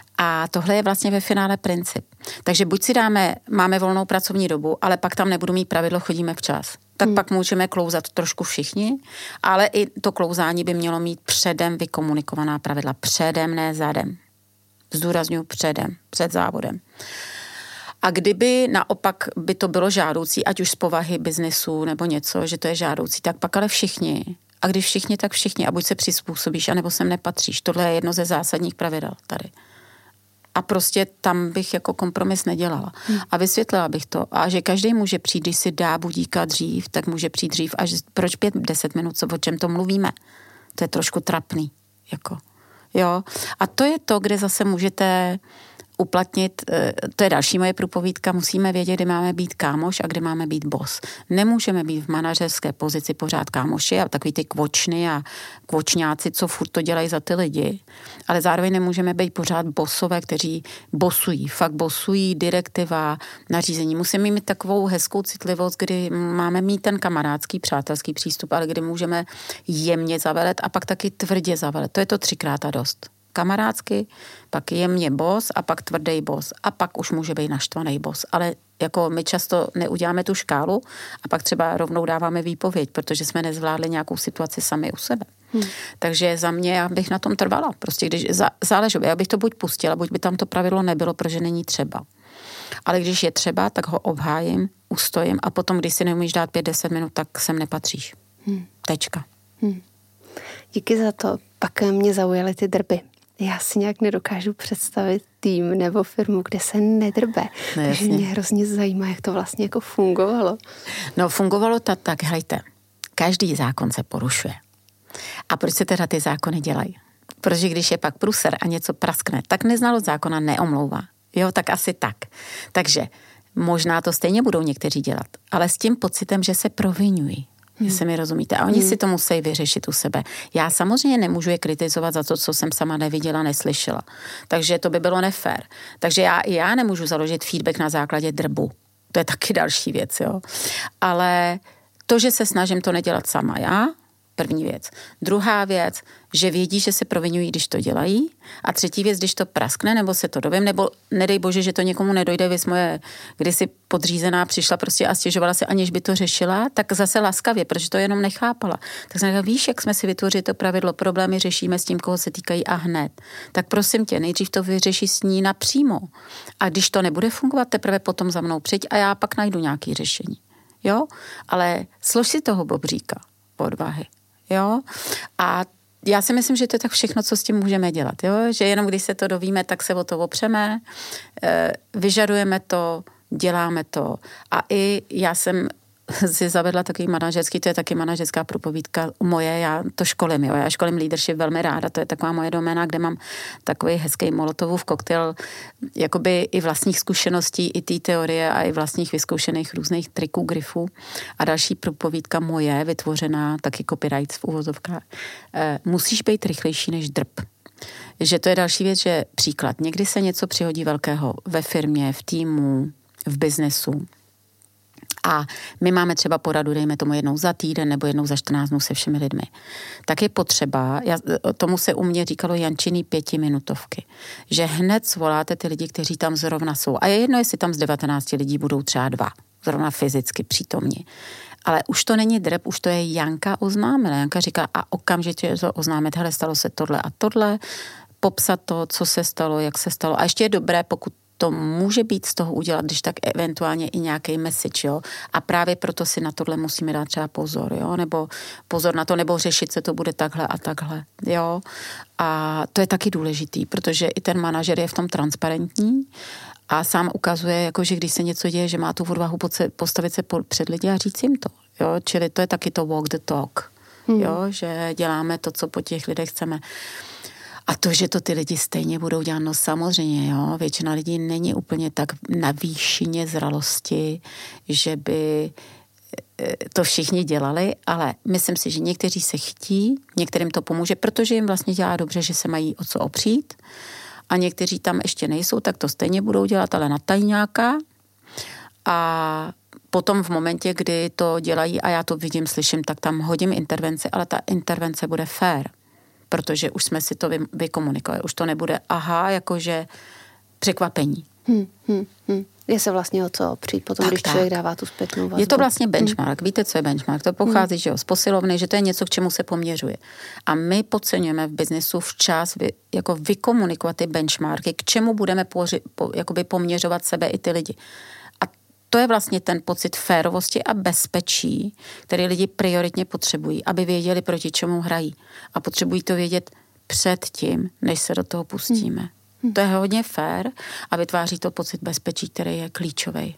A tohle je vlastně ve finále princip. Takže buď si máme volnou pracovní dobu, ale pak tam nebudu mít pravidlo, chodíme včas. Tak pak můžeme klouzat trošku všichni, ale i to klouzání by mělo mít předem vykomunikovaná pravidla. Předem, ne zadem. Zdůrazňuji předem, před závodem. A kdyby naopak by to bylo žádoucí, ať už z povahy biznesu nebo něco, že to je žádoucí, tak pak ale všichni. A když všichni, tak všichni. A buď se přizpůsobíš, anebo sem nepatříš. Tohle je jedno ze zásadních pravidel tady. A prostě tam bych jako kompromis nedělala. A vysvětlila bych to. A že každý může přijít, když si dá budíka dřív, tak může přijít dřív. A že proč 5-10 minut, o čem to mluvíme? To je trošku trapný. Jako. Jo. A to je to, kde zase můžete uplatnit, to je další moje průpovídka, musíme vědět, kde máme být kámoš a kde máme být boss. Nemůžeme být v manažerské pozici pořád kámoši a takový ty kvočny a kvočňáci, co furt to dělají za ty lidi, ale zároveň nemůžeme být pořád bossové, kteří bosují, fakt bosují, direktiva, nařízení. Musíme mít takovou hezkou citlivost, kdy máme mít ten kamarádský, přátelský přístup, ale kdy můžeme jemně zavelet a pak taky tvrdě zavelet. To je to 3krát a dost. Kamarádsky, pak jemně boss a pak tvrdý boss a pak už může být naštvaný boss. Ale jako my často neuděláme tu škálu a pak třeba rovnou dáváme výpověď, protože jsme nezvládli nějakou situaci sami u sebe. Takže za mě, já bych na tom trvala. Prostě když záleží, já bych to buď pustila, buď by tam to pravidlo nebylo, protože není třeba. Ale když je třeba, tak ho obhájím, ustojím a potom, když si neumíš dát 5-10 minut, tak sem nepatříš. Tečka. Díky za to. Pak mě zaujaly ty drby. Já si nějak nedokážu představit tým nebo firmu, kde se nedrbe. No, takže mě hrozně zajímá, jak to vlastně jako fungovalo. No fungovalo to tak, hejte, každý zákon se porušuje. A proč se teda ty zákony dělají? Protože když je pak průser a něco praskne, tak neznalost zákona neomlouvá. Jo, tak asi tak. Takže možná to stejně budou někteří dělat, ale s tím pocitem, že se proviňují. Jestli mi rozumíte. A oni si to musí vyřešit u sebe. Já samozřejmě nemůžu je kritizovat za to, co jsem sama neviděla, neslyšela. Takže to by bylo nefér. Takže já nemůžu založit feedback na základě drbu. To je taky další věc, jo. Ale to, že se snažím to nedělat sama já, první věc. Druhá věc, že vědí, že se proviňují, když to dělají. A třetí věc, když to praskne, nebo se to dovím, nebo nedej bože, že to někomu nedojde, věc moje kdysi podřízená přišla prostě a stěžovala se, aniž by to řešila, tak zase laskavě, protože to jenom nechápala. Tak jsem říkala, víš, jak jsme si vytvořili to pravidlo, problémy řešíme s tím, koho se týkají a hned. Tak prosím tě, nejdřív to vyřeší s ní napřímo. A když to nebude fungovat, teprve potom za mnou přijď a já pak najdu nějaké řešení. Jo? Ale slož si toho bobříka odvahy. Jo? A já si myslím, že to je tak všechno, co s tím můžeme dělat. Jo? Že jenom když se to dovíme, tak se o to opřeme, vyžadujeme to, děláme to. A i já jsem si zavedla takový manažerský, to je taky manažerská propovídka moje, já to školím, jo, já školím leadership velmi ráda, to je taková moje doména, kde mám takový hezký Molotovův koktejl, jakoby i vlastních zkušeností, i té teorie a i vlastních vyzkoušených různých triků, grifů. A další propovídka moje, vytvořená taky copyright v uvozovkách, musíš být rychlejší než drb. Že to je další věc, že příklad, někdy se něco přihodí velkého ve firmě, v týmu, v biznesu, a my máme třeba poradu, dejme tomu jednou za týden nebo jednou za 14 dnů se všemi lidmi, tak je potřeba, tomu se u mě říkalo Jančiny 5minutovky, že hned svoláte ty lidi, kteří tam zrovna jsou. A je jedno, jestli tam z 19 lidí budou třeba 2, zrovna fyzicky přítomní. Ale už to není drb, už to je Janka oznámila. Janka říká a okamžitě to oznámit, hele, stalo se tohle a tohle, popsat to, co se stalo, jak se stalo. A ještě je dobré, pokud to může být z toho udělat, když tak eventuálně i nějaký message, jo. A právě proto si na tohle musíme dát třeba pozor, jo, nebo pozor na to, nebo řešit se to bude takhle a takhle, jo. A to je taky důležitý, protože i ten manažer je v tom transparentní a sám ukazuje, jako, že když se něco děje, že má tu odvahu postavit se před lidi a říct jim to, jo. Čili to je taky to walk the talk, jo, že děláme to, co po těch lidech chceme. A to, že to ty lidi stejně budou dělat, no samozřejmě, jo, většina lidí není úplně tak na výšině zralosti, že by to všichni dělali, ale myslím si, že někteří se chtí, některým to pomůže, protože jim vlastně dělá dobře, že se mají o co opřít a někteří tam ještě nejsou, tak to stejně budou dělat, ale na tajňáka a potom v momentě, kdy to dělají a já to vidím, slyším, tak tam hodím intervenci, ale ta intervence bude fair. Protože už jsme si to vykomunikovali. Už to nebude jakože překvapení. Je se vlastně o co opřít potom, tak, když člověk dává tu zpětnou vazbu. Je to vlastně benchmark. Víte, co je benchmark? To pochází že jo, z posilovny, že to je něco, k čemu se poměřuje. A my podceňujeme v biznesu včas jako vykomunikovat ty benchmarky, k čemu budeme jakoby poměřovat sebe i ty lidi. To je vlastně ten pocit férovosti a bezpečí, který lidi prioritně potřebují, aby věděli, proti čemu hrají. A potřebují to vědět před tím, než se do toho pustíme. To je hodně fér a vytváří to pocit bezpečí, který je klíčový.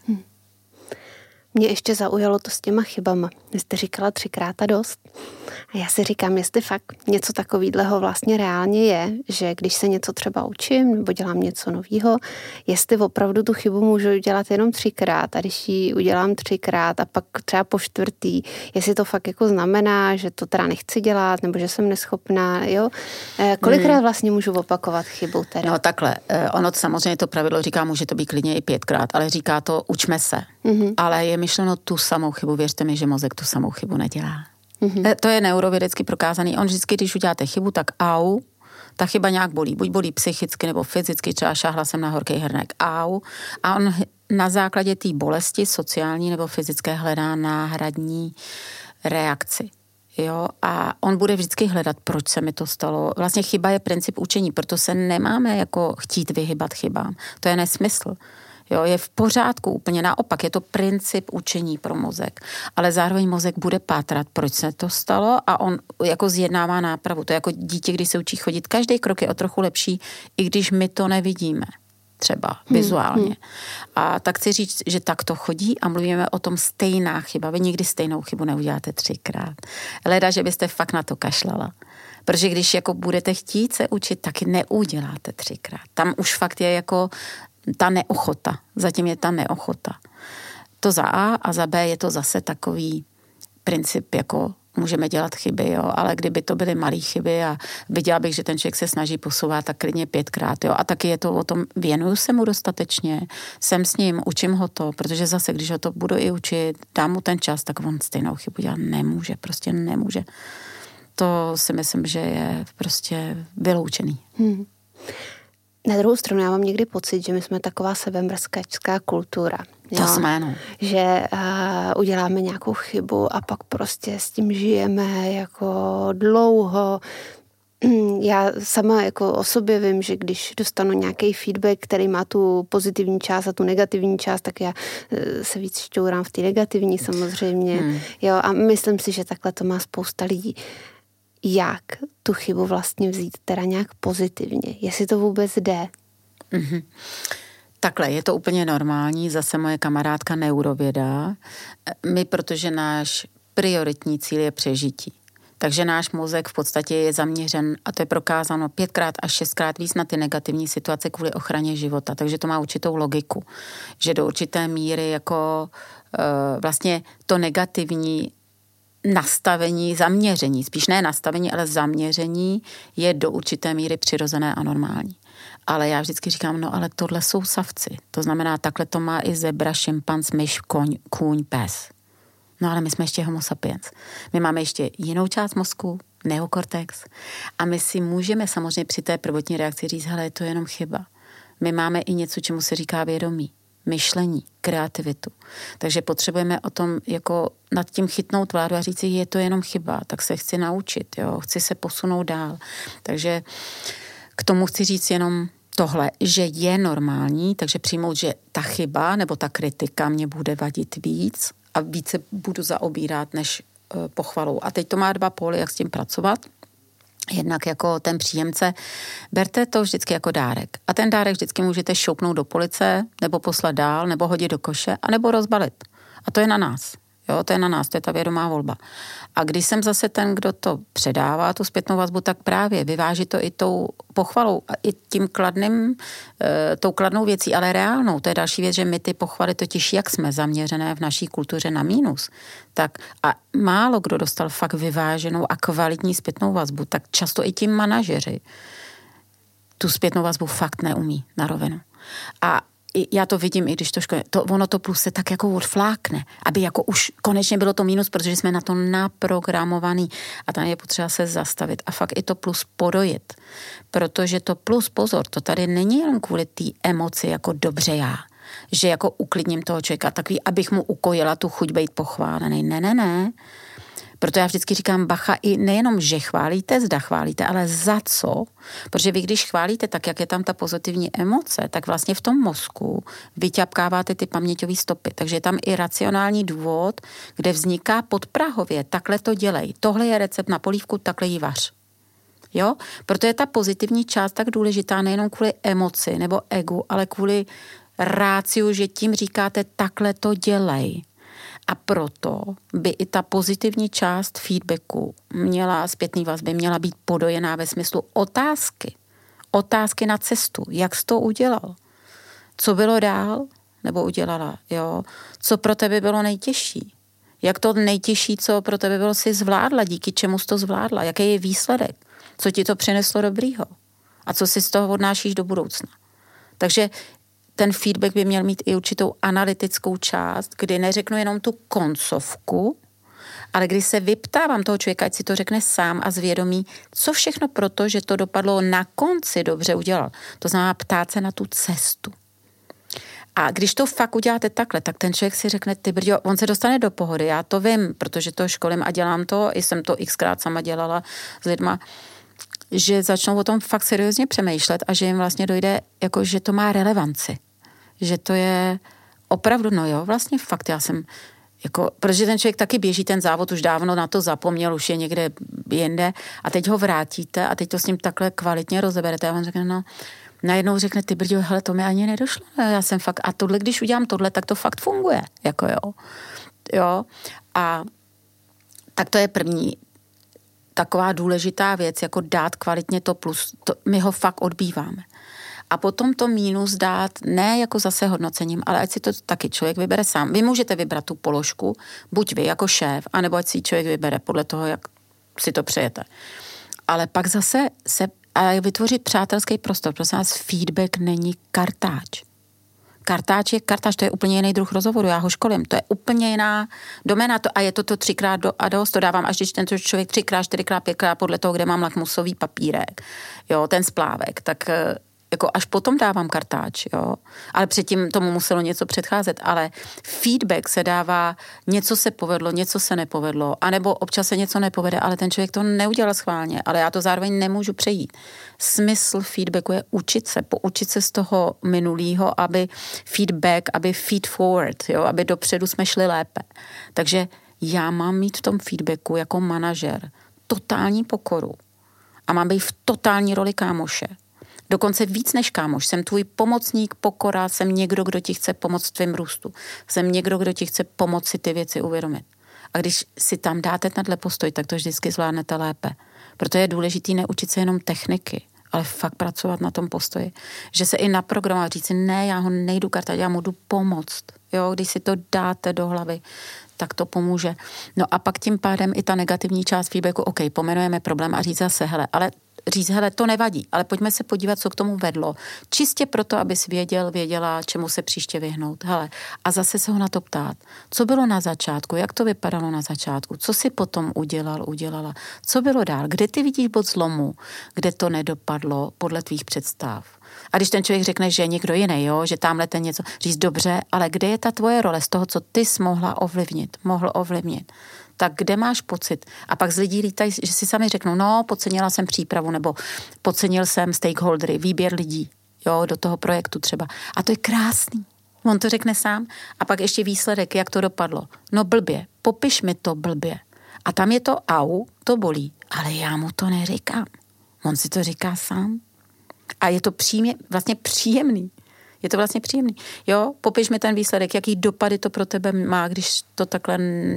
Mě ještě zaujalo to s těma chybama. Vy jste říkala 3krát a dost. A já si říkám, jestli fakt něco takového vlastně reálně je, že když se něco třeba učím nebo dělám něco nového, jestli opravdu tu chybu můžu udělat jenom 3krát a když ji udělám 3krát a pak třeba po 4., jestli to fakt jako znamená, že to teda nechci dělat nebo že jsem neschopná, jo? Kolikrát vlastně můžu opakovat chybu teda? No takhle, ono samozřejmě to pravidlo říká, může to být klidně i 5krát, ale říká to, učme se. Ale je myšleno tu samou chybu, věřte mi, že mozek tu samou chybu nedělá. To je neurovědecky prokázaný. On vždycky, když uděláte chybu, tak ta chyba nějak bolí. Buď bolí psychicky nebo fyzicky, třeba šáhla jsem na horký hrnek, a on na základě té bolesti sociální nebo fyzické hledá náhradní reakci. Jo, a on bude vždycky hledat, proč se mi to stalo. Vlastně chyba je princip učení, proto se nemáme jako chtít vyhybat chybám. To je nesmysl. Jo, je v pořádku, úplně naopak, je to princip učení pro mozek. Ale zároveň mozek bude pátrat, proč se to stalo a on jako zjednává nápravu. To je jako dítě, když se učí chodit. Každý krok je o trochu lepší, i když my to nevidíme. Třeba vizuálně. A tak chci říct, že tak to chodí a mluvíme o tom stejná chyba. Vy nikdy stejnou chybu neuděláte 3krát. Leda, že byste fakt na to kašlala. Protože když jako budete chtít se učit, taky neuděláte 3krát. Tam už fakt je jako ta neochota. Zatím je ta neochota. To za A a za B je to zase takový princip, jako můžeme dělat chyby, jo, ale kdyby to byly malé chyby a viděla bych, že ten člověk se snaží posouvat, tak klidně 5krát, jo, a taky je to o tom, věnuju se mu dostatečně, jsem s ním, učím ho to, protože zase, když ho to budu i učit, dám mu ten čas, tak on stejnou chybu dělat nemůže, prostě nemůže. To si myslím, že je prostě vyloučený. Na druhou stranu já mám někdy pocit, že my jsme taková sebemrskačská kultura. To jsme, no. Že uděláme nějakou chybu a pak prostě s tím žijeme jako dlouho. Já sama jako o sobě vím, že když dostanu nějaký feedback, který má tu pozitivní část a tu negativní část, tak já se víc šťourám v té negativní samozřejmě. Jo, a myslím si, že takhle to má spousta lidí. Jak tu chybu vlastně vzít teda nějak pozitivně? Jestli to vůbec jde? Takhle, je to úplně normální, zase moje kamarádka neurověda. My, protože náš prioritní cíl je přežití. Takže náš mozek v podstatě je zaměřen, a to je prokázáno 5x až 6x víc na ty negativní situace kvůli ochraně života. Takže to má určitou logiku, že do určité míry jako vlastně to negativní nastavení, zaměření, spíš ne nastavení, ale zaměření je do určité míry přirozené a normální. Ale já vždycky říkám, no ale tohle jsou savci. To znamená, takhle to má i zebra, šimpanz, myš, kůň, pes. No ale my jsme ještě homo sapiens. My máme ještě jinou část mozku, neokortex, a my si můžeme samozřejmě při té prvotní reakci říct, hele, je to jenom chyba. My máme i něco, čemu se říká vědomí, myšlení, kreativitu. Takže potřebujeme o tom jako nad tím chytnout vládu a říct si, je to jenom chyba, tak se chci naučit, jo, chci se posunout dál. Takže k tomu chci říct jenom tohle, že je normální, takže přijmout, že ta chyba nebo ta kritika mě bude vadit víc a více budu zaobírat než pochvalou. A teď to má 2 póly, jak s tím pracovat. Jednak jako ten příjemce, berte to vždycky jako dárek. A ten dárek vždycky můžete šoupnout do police, nebo poslat dál, nebo hodit do koše, anebo rozbalit. A to je na nás. Jo, to je na nás, to je ta vědomá volba. A když jsem zase ten, kdo to předává, tu zpětnou vazbu, tak právě vyváží to i tou pochvalou a i tím kladným, tou kladnou věcí, ale reálnou. To je další věc, že my ty pochvaly totiž, jak jsme zaměřené v naší kultuře na mínus, tak a málo kdo dostal fakt vyváženou a kvalitní zpětnou vazbu, tak často i ti manažeři tu zpětnou vazbu fakt neumí na rovinu. A já to vidím, i když ono to plus se tak jako odflákne, aby jako už konečně bylo to mínus, protože jsme na to naprogramovaný a tam je potřeba se zastavit a fakt i to plus podojit, protože to plus, pozor, to tady není jenom kvůli té emoci jako dobře já, že jako uklidním toho člověka, takový, abych mu ukojila tu chuť být pochválený. Ne. Proto já vždycky říkám, bacha, i nejenom, že chválíte, zda chválíte, ale za co? Protože vy, když chválíte tak, jak je tam ta pozitivní emoce, tak vlastně v tom mozku vyťapkáváte ty paměťové stopy. Takže je tam i racionální důvod, kde vzniká podprahově, takhle to dělej. Tohle je recept na polívku, takhle ji vař. Jo? Proto je ta pozitivní část tak důležitá nejenom kvůli emoci nebo egu, ale kvůli ráciu, že tím říkáte, takhle to dělej. A proto by i ta pozitivní část feedbacku měla, zpětný vazby, měla být podojená ve smyslu otázky. Otázky na cestu. Jak jsi to udělal? Co bylo dál? Nebo udělala? Jo? Co pro tebe bylo nejtěžší? Jak to nejtěžší, co pro tebe bylo, si zvládla? Díky čemu jsi to zvládla? Jaký je výsledek? Co ti to přineslo dobrýho? A co si z toho odnášíš do budoucna? Takže ten feedback by měl mít i určitou analytickou část, kdy neřeknu jenom tu koncovku, ale kdy se vyptávám toho člověka, ať si to řekne sám a zvědomí, co všechno proto, že to dopadlo na konci dobře udělal. To znamená ptát se na tu cestu. A když to fakt uděláte takhle, tak ten člověk si řekne, ty brďo, on se dostane do pohody, já to vím, protože to školím a dělám to, i jsem to xkrát sama dělala s lidma, že začnou o tom fakt seriózně přemýšlet a že jim vlastně dojde, jako že to má relevanci. Že to je opravdu, no jo, vlastně fakt, já jsem, jako, protože ten člověk taky běží ten závod, už dávno na to zapomněl, už je někde jinde a teď ho vrátíte a teď to s ním takhle kvalitně rozeberete a on řekne, no, najednou řekne, ty brďo, hele, to mi ani nedošlo, já jsem fakt, a tohle, když udělám tohle, tak to fakt funguje, jako jo, a tak to je první taková důležitá věc, jako dát kvalitně to plus, to, my ho fakt odbýváme. A potom to mínus dát ne jako zase hodnocením, ale ať si to taky člověk vybere sám. Vy můžete vybrat tu položku, buď vy jako šéf, anebo ať si člověk vybere podle toho, jak si to přejete. Ale pak zase se vytvořit přátelský prostor. Prosím vás, feedback není kartáč. Kartáč, to je úplně jiný druh rozhovoru, já ho školím, to je úplně jiná doména a je to 3x a dost, to dávám, až když ten člověk 3x, 4x, 5x podle toho, kde mám lakmusový papírek, jo, ten splávek, tak jako až potom dávám kartáč, jo, ale předtím tomu muselo něco předcházet, ale feedback se dává, něco se povedlo, něco se nepovedlo, anebo občas se něco nepovede, ale ten člověk to neudělal schválně, ale já to zároveň nemůžu přejít. Smysl feedbacku je učit se, poučit se z toho minulého, aby feedback, aby feed forward, jo, aby dopředu jsme šli lépe. Takže já mám mít v tom feedbacku jako manažer totální pokoru a mám být v totální roli kámoše, Dokonce víc než kámoš. Jsem tvůj pomocník, pokora, jsem někdo, kdo ti chce pomoct v tvém růstu. Jsem někdo, kdo ti chce pomoci ty věci uvědomit. A když si tam dáte tenhle postoj, tak to vždycky zvládnete lépe. Proto je důležitý neučit se jenom techniky, ale fakt pracovat na tom postoji. Že se i naprogramovat, říct si, ne, já ho nejdu kartat, já mu jdu pomoct. Jo, když si to dáte do hlavy, tak to pomůže. No a pak tím pádem i ta negativní část feedbacku, OK, pomenujeme problém a říct zase, hele, to nevadí, ale pojďme se podívat, co k tomu vedlo. Čistě proto, abys věděla, čemu se příště vyhnout. Hele, a zase se ho na to ptát. Co bylo na začátku, jak to vypadalo na začátku, co si potom udělala, co bylo dál, kde ty vidíš bod zlomu, kde to nedopadlo podle tvých představ. A když ten člověk řekne, že je někdo jiný, jo, že tamhle ten něco, říct dobře, ale kde je ta tvoje role z toho, co ty jsi mohl ovlivnit. Tak kde máš pocit? A pak z lidí lítají, že si sami řeknou, no, podcenila jsem přípravu, nebo podcenil jsem stakeholdery, výběr lidí, jo, do toho projektu třeba. A to je krásný. On to řekne sám. A pak ještě výsledek, jak to dopadlo. No blbě, popiš mi to blbě. A tam je to to bolí, ale já mu to neříkám. On si to říká sám. A je to vlastně příjemný. Je to vlastně příjemný. Jo, popiš mi ten výsledek, jaký dopady to pro tebe má, když to takhle,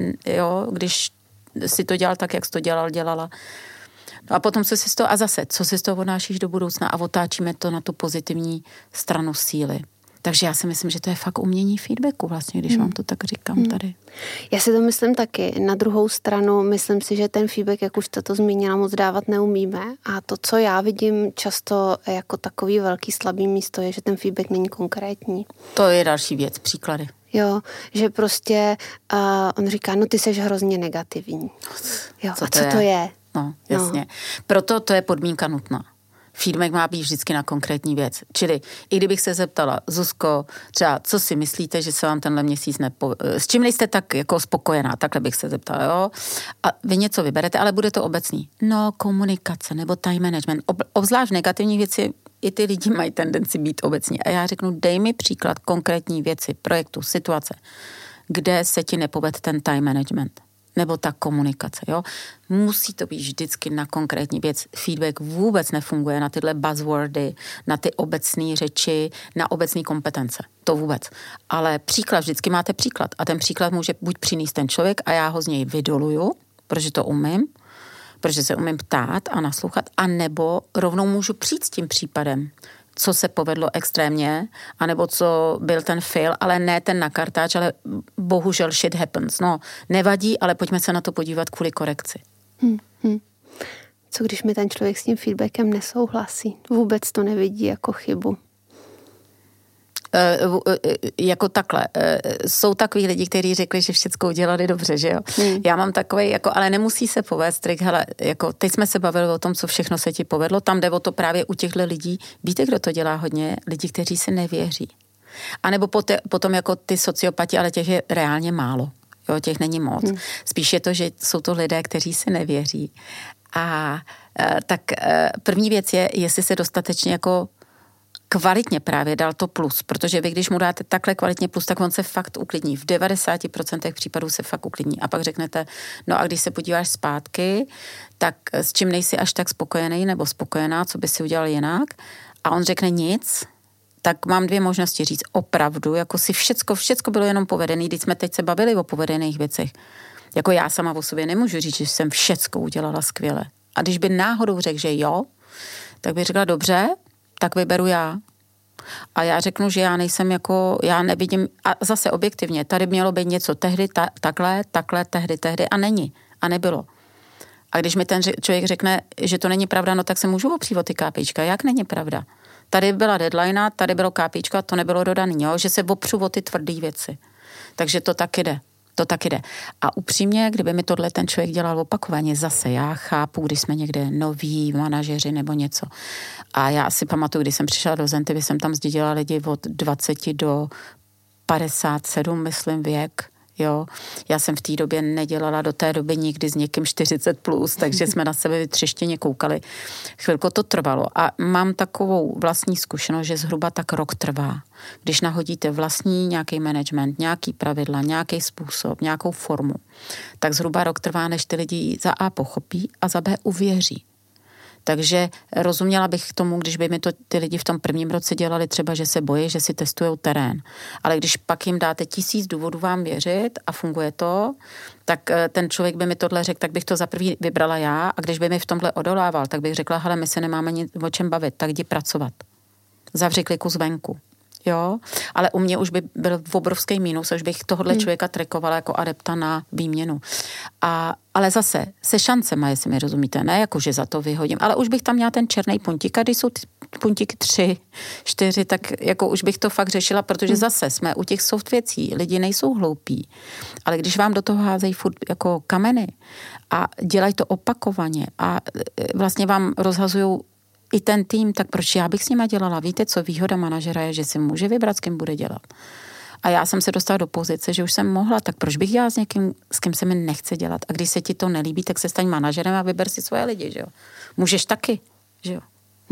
jo, když si to dělal tak, jak jsi to dělala. No a potom co si z toho odnášíš do budoucna a otáčíme to na tu pozitivní stranu síly. Takže já si myslím, že to je fakt umění feedbacku vlastně, když vám to tak říkám tady. Já si to myslím taky. Na druhou stranu myslím si, že ten feedback, jak už to zmínila, moc dávat neumíme. A to, co já vidím často jako takový velký slabý místo, je, že ten feedback není konkrétní. To je další věc, příklady. Jo, že prostě on říká, no ty seš hrozně negativní. Jo, co to je? No, jasně. No. Proto to je podmínka nutná. Feedback má být vždycky na konkrétní věc. Čili i kdybych se zeptala, Zuzko, třeba co si myslíte, že se vám tenhle měsíc s čím nejste tak jako spokojená, takhle bych se zeptala, jo? A vy něco vyberete, ale bude to obecný. No, komunikace nebo time management. Obzvlášť negativní věci, i ty lidi mají tendenci být obecní. A já řeknu, dej mi příklad konkrétní věci, projektu, situace, kde se ti nepovede ten time management. Nebo ta komunikace, jo. Musí to být vždycky na konkrétní věc. Feedback vůbec nefunguje na tyhle buzzwordy, na ty obecné řeči, na obecné kompetence. To vůbec. Ale příklad, vždycky máte příklad. A ten příklad může buď přinést ten člověk a já ho z něj vydoluju, protože to umím, protože se umím ptát a naslouchat, anebo rovnou můžu přijít s tím případem, co se povedlo extrémně, anebo co byl ten fail, ale ne ten na kartáč, ale bohužel shit happens. No, nevadí, ale pojďme se na to podívat kvůli korekci. Co když mi ten člověk s tím feedbackem nesouhlasí? Vůbec to nevidí jako chybu. Jako takhle. Jsou takový lidi, kteří řekli, že všecko udělali dobře, že jo? Já mám takovej, jako, ale nemusí se povést trik, hele, jako teď jsme se bavili o tom, co všechno se ti povedlo, tam jde o to právě u těchto lidí. Víte, kdo to dělá hodně? Lidi, kteří si nevěří. A nebo potom jako ty sociopati, ale těch je reálně málo. Jo, těch není moc. Spíš je to, že jsou to lidé, kteří si nevěří. A tak první věc je, jestli se dostatečně jako kvalitně právě dal to plus, protože vy, když mu dáte takhle kvalitně plus, tak on se fakt uklidní. V 90% případů se fakt uklidní. A pak řeknete, no a když se podíváš zpátky, tak s čím nejsi až tak spokojený nebo spokojená, co by si udělal jinak? A on řekne nic, tak mám dvě možnosti říct opravdu, jako si všecko bylo jenom povedený, když jsme teď se bavili o povedených věcech. Jako já sama o sobě nemůžu říct, že jsem všecko udělala skvěle. A když by náhodou řekl, že jo, tak by řekla dobře, tak vyberu já. A já řeknu, že já nejsem jako, já nevidím, a zase objektivně, tady mělo být něco tehdy, takhle, tehdy a není. A nebylo. A když mi ten člověk řekne, že to není pravda, no tak se můžu opřít o ty kápička. Jak není pravda? Tady byla deadline, tady bylo kápička, to nebylo dodaný, jo? Že se opřu o ty tvrdé věci. Takže to tak jde. To taky jde. A upřímně, kdyby mi tohle ten člověk dělal opakovaně, zase já chápu, když jsme někde noví manažeři nebo něco. A já si pamatuju, když jsem přišla do Zentivy, jsem tam zdědila lidi od 20 do 57, myslím, věk. Jo, já jsem v té době nedělala do té doby nikdy s někým 40+, takže jsme na sebe vytřeštěně koukali. Chvilku to trvalo a mám takovou vlastní zkušenost, že zhruba tak rok trvá. Když nahodíte vlastní nějaký management, nějaký pravidla, nějaký způsob, nějakou formu, tak zhruba rok trvá, než ty lidi za A pochopí a za B uvěří. Takže rozuměla bych tomu, když by mi to ty lidi v tom prvním roce dělali třeba, že se bojí, že si testujou terén. Ale když pak jim dáte 1000 důvodů vám věřit a funguje to, tak ten člověk by mi tohle řekl, tak bych to za první vybrala já, a když by mi v tomhle odolával, tak bych řekla, hele, my se nemáme o čem bavit, tak jdi pracovat. Zavři kliku zvenku. Jo, ale u mě už by byl obrovský mínus, až bych tohohle člověka trekovala jako adepta na výměnu. Ale zase se šancema, jestli mi rozumíte, ne jako, že za to vyhodím, ale už bych tam měla ten černý puntík, a když jsou ty puntíky 3, 4, tak jako už bych to fakt řešila, protože zase jsme u těch soft věcí, lidi nejsou hloupí, ale když vám do toho házejí furt jako kameny a dělají to opakovaně a vlastně vám rozhazujou i ten tým, tak proč já bych s nima dělala? Víte, co výhoda manažera je, že si může vybrat, s kým bude dělat. A já jsem se dostala do pozice, že už jsem mohla, tak proč bych dělala s někým, s kým se mi nechce dělat? A když se ti to nelíbí, tak se staň manažerem a vyber si svoje lidi, že jo? Můžeš taky, že jo?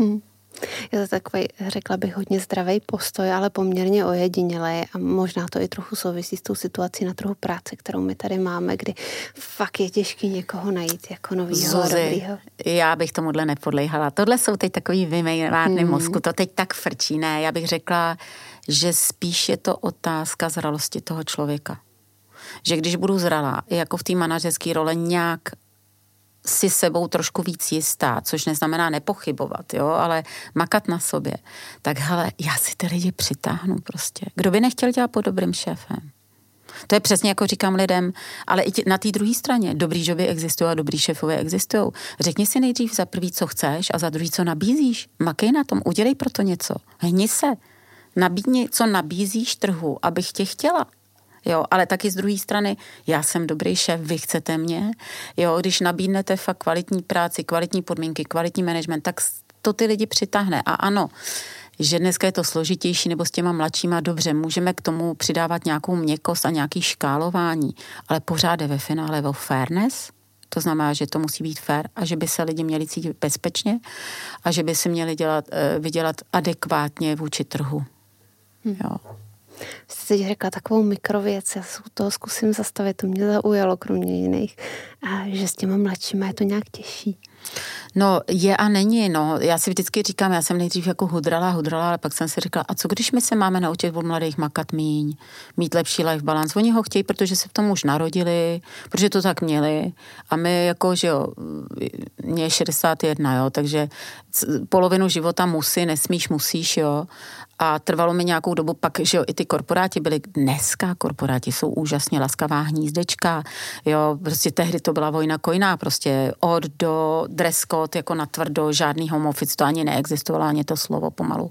Je to takový, řekla bych, hodně zdravý postoj, ale poměrně ojedinělý, a možná to i trochu souvisí s tou situací na trhu práce, kterou my tady máme, kdy fakt je těžký někoho najít jako novýho, dobrýho. Já bych tomuhle nepodléhala. Tohle jsou teď takový vymejvárny mozku, to teď tak frčí. Ne, já bych řekla, že spíš je to otázka zralosti toho člověka. Že když budu zralá, jako v té manažerské role nějak si sebou trošku víc jistá, což neznamená nepochybovat, jo, ale makat na sobě, tak hele, já si ty lidi přitáhnu prostě. Kdo by nechtěl dělat pod dobrým šéfem? To je přesně jako říkám lidem, ale i na té druhé straně, dobrý joby existují a dobrý šéfové existují. Řekni si nejdřív za prvý, co chceš, a za druhý, co nabízíš. Makej na tom, udělej pro to něco. Hni se. Nabídni, co nabízíš trhu, abych tě chtěla. Jo, ale taky z druhé strany, já jsem dobrý šéf, vy chcete mě. Jo, když nabídnete fakt kvalitní práci, kvalitní podmínky, kvalitní management, tak to ty lidi přitáhne. A ano, že dneska je to složitější, nebo s těma mladšíma, dobře, můžeme k tomu přidávat nějakou měkkost a nějaký škálování, ale pořád je ve finále o fairness. To znamená, že to musí být fair a že by se lidi měli cítit bezpečně a že by si měli vydělat adekvátně vůči trhu. Jo. Jste teď řekla takovou mikrověc, já se u toho zkusím zastavit, to mě zaujalo kromě jiných, a že s těma mladšíma je to nějak těžší. No je a není, no. Já si vždycky říkám, já jsem nejdřív jako hudrala, ale pak jsem si říkala, a co když my se máme naučit od mladých makat míň, mít lepší life balance? Oni ho chtějí, protože se v tom už narodili, protože to tak měli, a my jako, že jo, mě je 61, jo, takže polovinu života musíš, jo. A trvalo mi nějakou dobu pak, že jo, i ty korporáti byli, dneska korporáti jsou úžasně laskavá hnízdečka, jo, prostě tehdy to byla vojna kojná, prostě od do dress code, jako natvrdo, žádný home office, to ani neexistovalo, ani to slovo pomalu.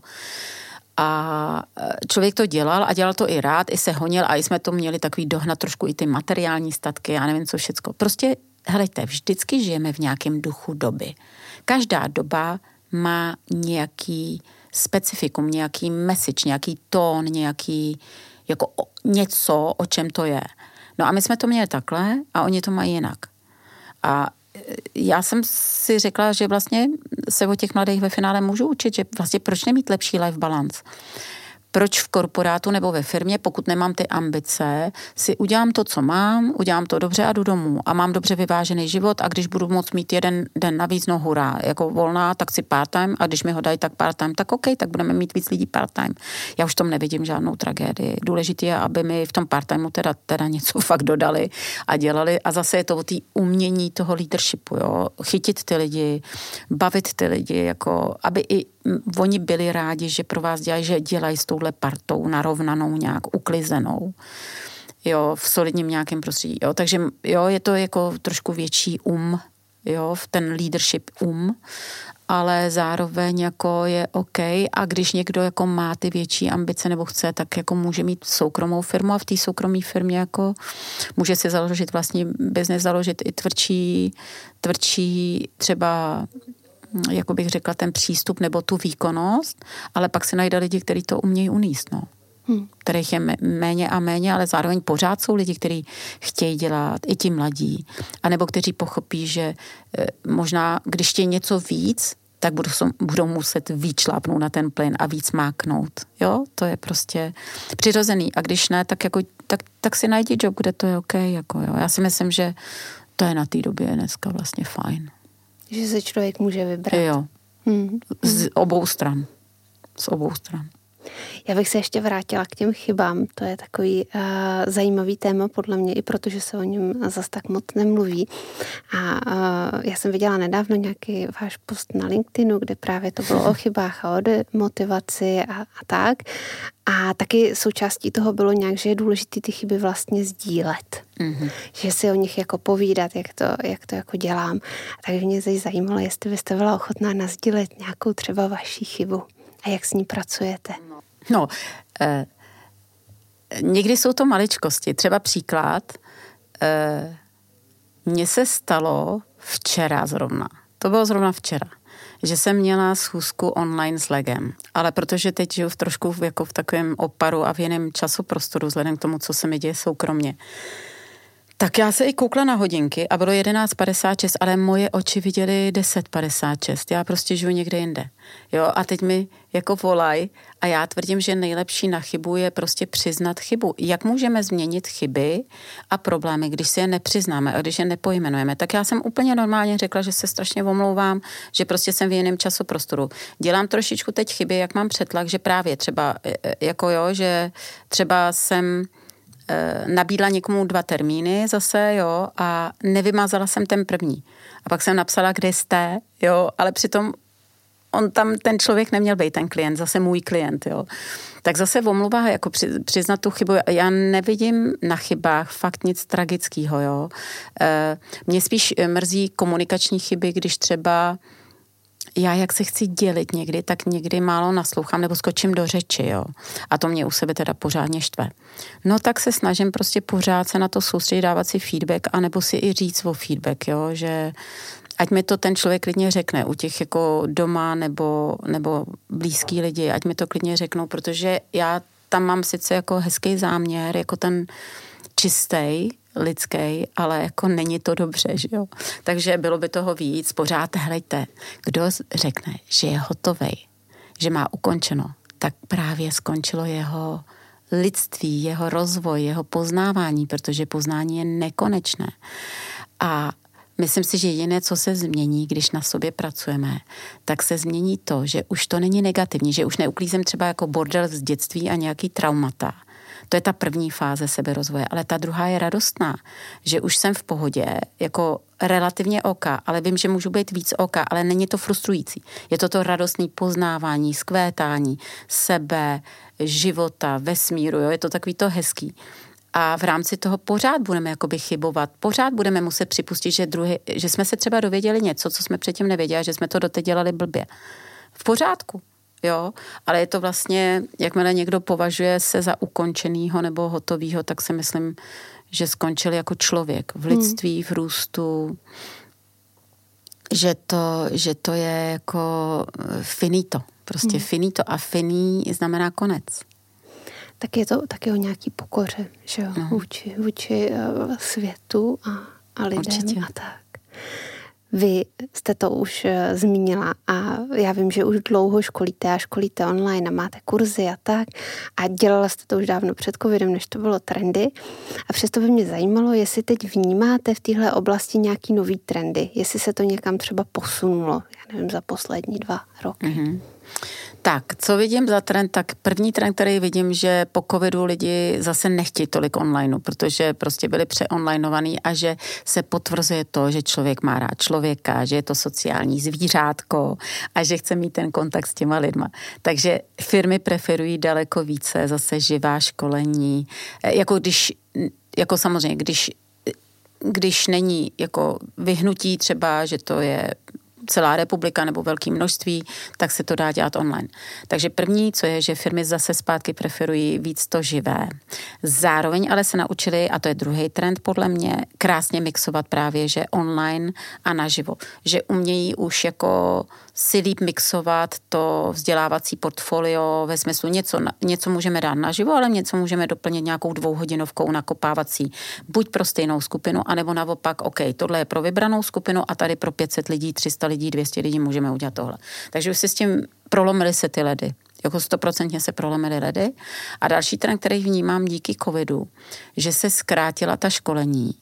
A člověk to dělal a dělal to i rád, i se honil, a i jsme to měli takový dohnat trošku i ty materiální statky, já nevím co všecko. Prostě, helejte, vždycky žijeme v nějakém duchu doby. Každá doba má nějaký specifikum, nějaký message, nějaký tón, nějaký jako něco, o čem to je. No a my jsme to měli takhle a oni to mají jinak. A já jsem si řekla, že vlastně se o těch mladých ve finále můžu učit, že vlastně proč nemít lepší life balance? Proč v korporátu nebo ve firmě, pokud nemám ty ambice, si udělám to, co mám, udělám to dobře a jdu domů a mám dobře vyvážený život, a když budu moct mít jeden den navíc, no hurá, jako volná, tak si part-time, a když mi ho dají tak part-time, tak OK, tak budeme mít víc lidí part-time. Já už tom nevidím žádnou tragédii. Důležité je, aby mi v tom part-timeu teda něco fakt dodali a dělali, a zase je to o té umění toho leadershipu, jo, chytit ty lidi, bavit ty lidi, jako aby i oni byli rádi, že pro vás dělají, že dělají s touhle partou narovnanou, nějak uklizenou, jo, v solidním nějakém prostředí, jo, takže jo, je to jako trošku větší jo, v ten leadership ale zároveň jako je OK, a když někdo jako má ty větší ambice nebo chce, tak jako může mít soukromou firmu, a v té soukromé firmě jako může si založit vlastní biznes, založit i tvrdší třeba, jako bych řekla, ten přístup nebo tu výkonnost, ale pak se najde lidi, kteří to umějí unést, no. Kterých je méně a méně, ale zároveň pořád jsou lidi, kteří chtějí dělat, i ti mladí, anebo kteří pochopí, že možná, když chtějí něco víc, tak budou muset víc šlápnout na ten plyn a víc máknout. Jo, to je prostě přirozený. A když ne, tak si najdi job, kde to je OK. Jako, jo. Já si myslím, že to je na té době dneska vlastně fajn. Že se člověk může vybrat. Jo. Z obou stran. Z obou stran. Já bych se ještě vrátila k těm chybám. To je takový zajímavý téma podle mě, i protože se o něm zas tak moc nemluví. A já jsem viděla nedávno nějaký váš post na LinkedInu, kde právě to bylo o chybách a o demotivaci a tak. A taky součástí toho bylo nějak, že je důležité ty chyby vlastně sdílet. Mm-hmm. Že si o nich jako povídat, jak to jako dělám. Tak mě zajímalo, jestli byste byla ochotná nasdílet nějakou třeba vaši chybu. A jak s ní pracujete? No, někdy jsou to maličkosti. Třeba příklad, mně se stalo včera zrovna. To bylo zrovna včera, že jsem měla schůzku online s Legem. Ale protože teď žiju trošku jako v takovém oparu a v jiném časoprostoru, vzhledem k tomu, co se mi děje soukromně, tak já se i koukla na hodinky a bylo 11:56, ale moje oči viděly 10:56. Já prostě žiju někde jinde. Jo, a teď mi jako volaj a já tvrdím, že nejlepší na chybu je prostě přiznat chybu. Jak můžeme změnit chyby a problémy, když si je nepřiznáme a když je nepojmenujeme? Tak já jsem úplně normálně řekla, že se strašně omlouvám, že prostě jsem v jiném časoprostoru. Dělám trošičku teď chyby, jak mám přetlak, že právě třeba jako jo, že třeba jsem nabídla někomu 2 termíny zase, jo, a nevymazala jsem ten první. A pak jsem napsala, kde jste, jo, ale přitom on tam, ten člověk neměl být ten klient, zase můj klient, jo. Tak zase omluva, jako přiznat tu chybu, já nevidím na chybách fakt nic tragického, jo. Mě spíš mrzí komunikační chyby, když třeba já jak se chci dělit někdy, tak někdy málo naslouchám nebo skočím do řeči, jo. A to mě u sebe teda pořádně štve. No tak se snažím prostě pořád se na to soustředit, dávat si feedback, anebo si i říct o feedback, jo, že ať mi to ten člověk klidně řekne, u těch jako doma nebo blízký lidi, ať mi to klidně řeknou, protože já tam mám sice jako hezký záměr, jako ten čistý, lidský, ale jako není to dobře, že jo. Takže bylo by toho víc, pořád hleďte, kdo řekne, že je hotovej, že má ukončeno, tak právě skončilo jeho lidství, jeho rozvoj, jeho poznávání, protože poznání je nekonečné. A myslím si, že jediné, co se změní, když na sobě pracujeme, tak se změní to, že už to není negativní, že už neuklízím třeba jako bordel z dětství a nějaký traumata. To je ta první fáze seberozvoje, ale ta druhá je radostná, že už jsem v pohodě, jako relativně oka, ale vím, že můžu být víc oka, ale není to frustrující. Je to radostný poznávání, skvétání sebe, života, vesmíru, jo? Je to takový to hezký. A v rámci toho pořád budeme jakoby chybovat, pořád budeme muset připustit, že jsme se třeba dověděli něco, co jsme předtím nevěděli, že jsme to doteď dělali blbě. V pořádku. Jo, ale je to vlastně, jakmile někdo považuje se za ukončenýho nebo hotovýho, tak si myslím, že skončil jako člověk v lidství, v růstu, že to je jako finito, prostě finito a finí znamená konec. Tak je to taky o nějaký pokoře, že jo, vůči světu a lidem. Určitě. A tak. Vy jste to už zmínila a já vím, že už dlouho školíte online a máte kurzy a tak a dělala jste to už dávno před covidem, než to bylo trendy a přesto by mě zajímalo, jestli teď vnímáte v téhle oblasti nějaký nový trendy, jestli se to někam třeba posunulo, já nevím, za poslední 2 roky. Mm-hmm. Tak, co vidím za trend? Tak první trend, který vidím, že po covidu lidi zase nechtějí tolik onlineu, protože prostě byli přeonlinovaný a že se potvrzuje to, že člověk má rád člověka, že je to sociální zvířátko a že chce mít ten kontakt s těma lidma. Takže firmy preferují daleko více zase živá školení, jako samozřejmě, když není jako vyhnutí třeba, že to je celá republika nebo velké množství, tak se to dá dělat online. Takže první, co je, že firmy zase zpátky preferují víc to živé. Zároveň ale se naučili, a to je druhý trend podle mě, krásně mixovat právě, že online a naživo. Že umějí už jako si líp mixovat to vzdělávací portfolio ve smyslu něco můžeme dát naživo, ale něco můžeme doplnit nějakou 2hodinovkou nakopávací. Buď pro stejnou skupinu, anebo naopak, OK, tohle je pro vybranou skupinu a tady pro 500 lidí, 300 lidí, 200 lidí můžeme udělat tohle. Takže už si s tím prolomili se ty ledy. Jako 100% se prolomily ledy. A další trend, který vnímám díky covidu, že se zkrátila ta školení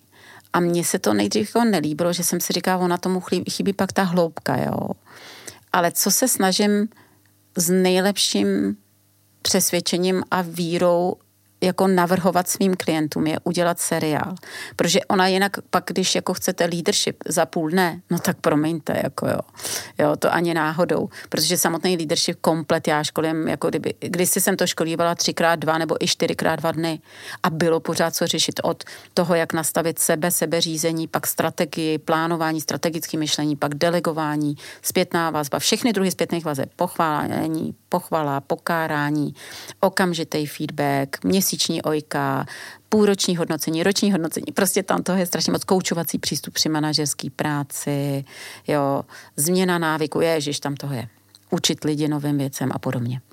A mně se to nejdřív jako nelíbilo, že jsem si říkala, ona tomu chybí pak ta hloubka, jo. Ale co se snažím s nejlepším přesvědčením a vírou jako navrhovat svým klientům je udělat seriál. Protože ona jinak pak, když jako chcete leadership za půl dne, no tak promiňte, jako jo, to ani náhodou. Protože samotný leadership komplet já školím, jako když jsem to školívala 3x2 nebo i 4x2 dny a bylo pořád co řešit od toho, jak nastavit sebeřízení, pak strategii, plánování, strategické myšlení, pak delegování, zpětná vazba, všechny druhy zpětných vazeb, pochvala, pokárání, okamžitý feedback, měsíční ojka, půlroční hodnocení, roční hodnocení, prostě tam toho je strašně moc, koučovací přístup při manažerské práci, jo, změna návyku, ježiš, tam toho je. Učit lidi novým věcem a podobně.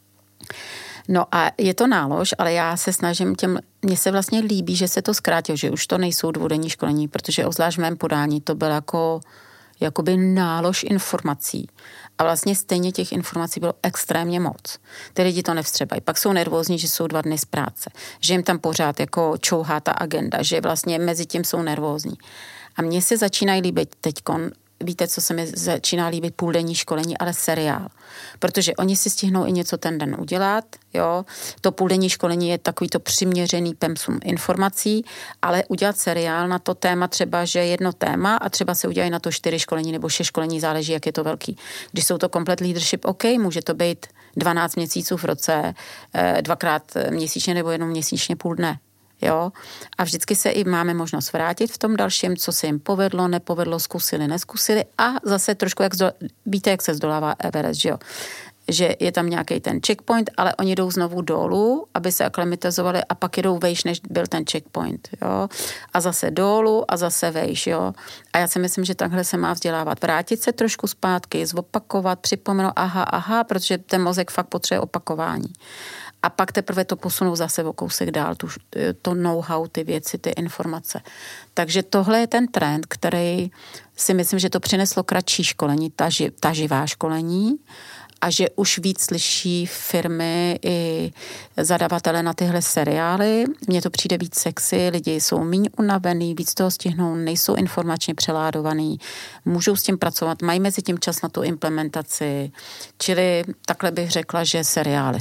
No a je to nálož, ale já se snažím mně se vlastně líbí, že se to zkrátilo, že už to nejsou dvoudenní školení, protože obzvlášť v mém podání to bylo jakoby nálož informací. A vlastně stejně těch informací bylo extrémně moc. Ty lidi to nevstřebají. Pak jsou nervózní, že jsou 2 dny z práce. Že jim tam pořád jako čouhá ta agenda. Že vlastně mezi tím jsou nervózní. A mně se začínají líbit teďkon, víte, co se mi začíná líbit, půldenní školení, ale seriál. Protože oni si stihnou i něco ten den udělat, jo. To půldenní školení je takový to přiměřený pensum informací, ale udělat seriál na to téma třeba, že jedno téma a třeba se udělají na to 4 školení nebo 6 školení, záleží, jak je to velký. Když jsou to komplet leadership, OK, může to být 12 měsíců v roce, 2x měsíčně nebo jenom měsíčně půl dne. Jo? A vždycky se i máme možnost vrátit v tom dalším, co se jim povedlo, nepovedlo, zkusili, neskusili a zase trošku, víte, jak se zdolává Everest, že jo? Že je tam nějaký ten checkpoint, ale oni jdou znovu dolů, aby se aklimatizovali a pak jedou vejš, než byl ten checkpoint, jo? A zase dolů a zase vejš, jo? A já si myslím, že takhle se má vzdělávat. Vrátit se trošku zpátky, zopakovat, připomenout, aha, protože ten mozek fakt potřebuje opakování. A pak teprve to posunou zase o kousek dál, to know-how, ty věci, ty informace. Takže tohle je ten trend, který si myslím, že to přineslo kratší školení, ta živá školení a že už víc slyší firmy i zadavatele na tyhle seriály. Mně to přijde víc sexy, lidi jsou méně unavený, víc toho stihnou, nejsou informačně přeládovaný, můžou s tím pracovat, mají mezi tím čas na tu implementaci, čili takhle bych řekla, že seriály.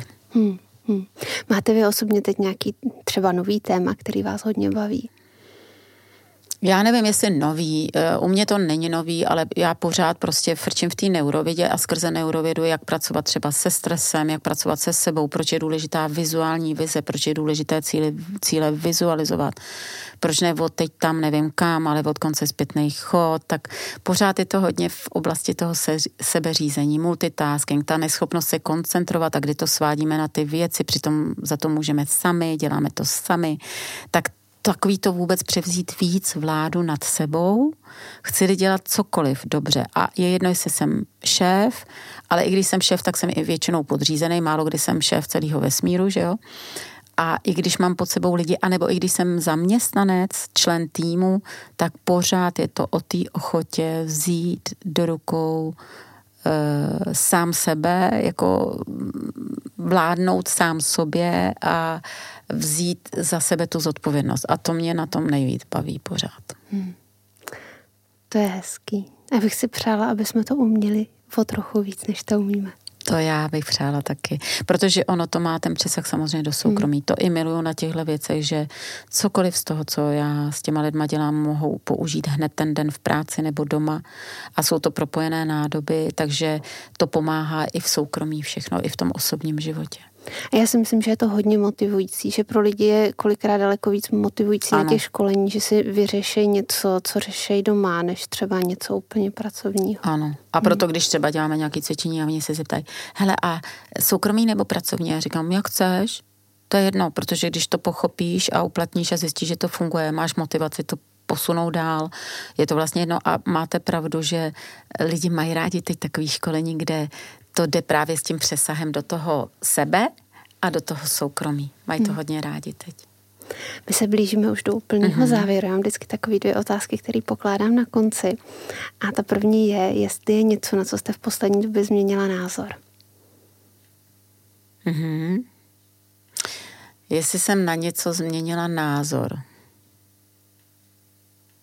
Máte vy osobně teď nějaký třeba nový téma, který vás hodně baví? Já nevím, jestli nový, u mě to není nový, ale já pořád prostě frčím v té neurovědě a skrze neurovědu, jak pracovat třeba se stresem, jak pracovat se sebou, proč je důležitá vizuální vize, proč je důležité cíle vizualizovat, proč ne od teď tam nevím kam, ale od konce zpětný chod, tak pořád je to hodně v oblasti toho sebeřízení, multitasking, ta neschopnost se koncentrovat a kdy to svádíme na ty věci, přitom za to můžeme sami, děláme to sami, tak takový to vůbec převzít víc vládu nad sebou, chci dělat cokoliv dobře a je jedno, jestli jsem šéf, ale i když jsem šéf, tak jsem i většinou podřízený, málo kdy jsem šéf celého vesmíru, že jo? A i když mám pod sebou lidi, anebo i když jsem zaměstnanec, člen týmu, tak pořád je to o té ochotě vzít do rukou sám sebe, jako vládnout sám sobě a vzít za sebe tu zodpovědnost. A to mě na tom nejvíc baví pořád. To je hezký. Já bych si přála, aby jsme to uměli o trochu víc, než to umíme. To já bych přála taky, protože ono to má ten přesah samozřejmě do soukromí. To i miluju na těchto věcech, že cokoliv z toho, co já s těma lidma dělám, mohou použít hned ten den v práci nebo doma a jsou to propojené nádoby, takže to pomáhá i v soukromí všechno, i v tom osobním životě. A já si myslím, že je to hodně motivující, že pro lidi je kolikrát daleko víc motivující na těch školení, že si vyřeší něco, co řeší doma, než třeba něco úplně pracovního. Ano. A proto, když třeba děláme nějaké cvičení a oni se zeptají, hele, a soukromý nebo pracovní? Já říkám, jak chceš? To je jedno, protože když to pochopíš a uplatníš a zjistíš, že to funguje, máš motivaci to posunout dál, je to vlastně jedno a máte pravdu, že lidi mají rádi teď takový školení, kde to jde právě s tím přesahem do toho sebe a do toho soukromí. Mají to hodně rádi teď. My se blížíme už do úplného závěru. Já mám vždycky takové 2 otázky, které pokládám na konci. A ta první je, jestli je něco, na co jste v poslední době změnila názor. Jestli jsem na něco změnila názor.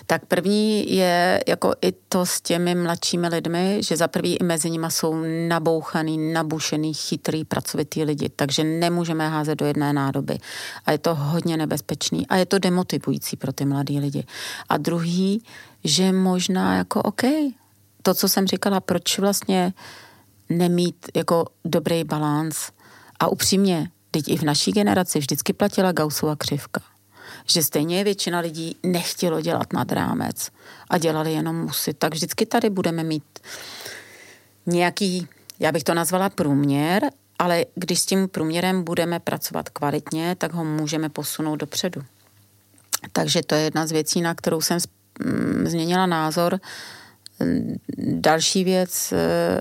Tak první je jako i to s těmi mladšími lidmi, že za prvý i mezi nimi jsou nabouchaný, nabušený, chytrý, pracovitý lidi, takže nemůžeme házet do jedné nádoby. A je to hodně nebezpečný a je to demotivující pro ty mladý lidi. A druhý, že možná jako to, co jsem říkala, proč vlastně nemít jako dobrý balans. A upřímně, teď i v naší generaci vždycky platila Gaussova křivka. Že stejně většina lidí nechtělo dělat nad rámec a dělali jenom musy. Tak vždycky tady budeme mít nějaký, já bych to nazvala průměr, ale když s tím průměrem budeme pracovat kvalitně, tak ho můžeme posunout dopředu. Takže to je jedna z věcí, na kterou jsem změnila názor. Další věc,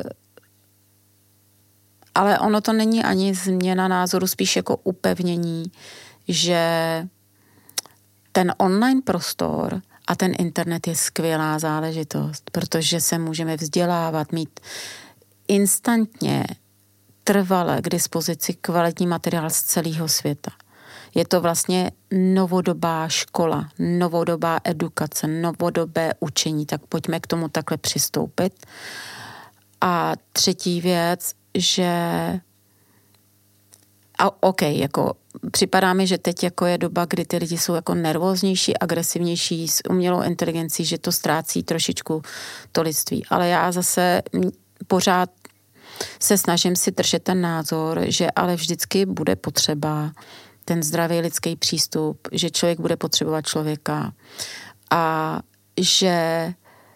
ale ono to není ani změna názoru, spíš jako upevnění, že ten online prostor a ten internet je skvělá záležitost, protože se můžeme vzdělávat, mít instantně, trvale k dispozici kvalitní materiál z celého světa. Je to vlastně novodobá škola, novodobá edukace, novodobé učení, tak pojďme k tomu takhle přistoupit. A třetí věc, že jako připadá mi, že teď jako je doba, kdy ty lidi jsou jako nervóznější, agresivnější s umělou inteligencí, že to ztrácí trošičku to lidství. Ale já zase pořád se snažím si držet ten názor, že ale vždycky bude potřeba ten zdravý lidský přístup, že člověk bude potřebovat člověka a že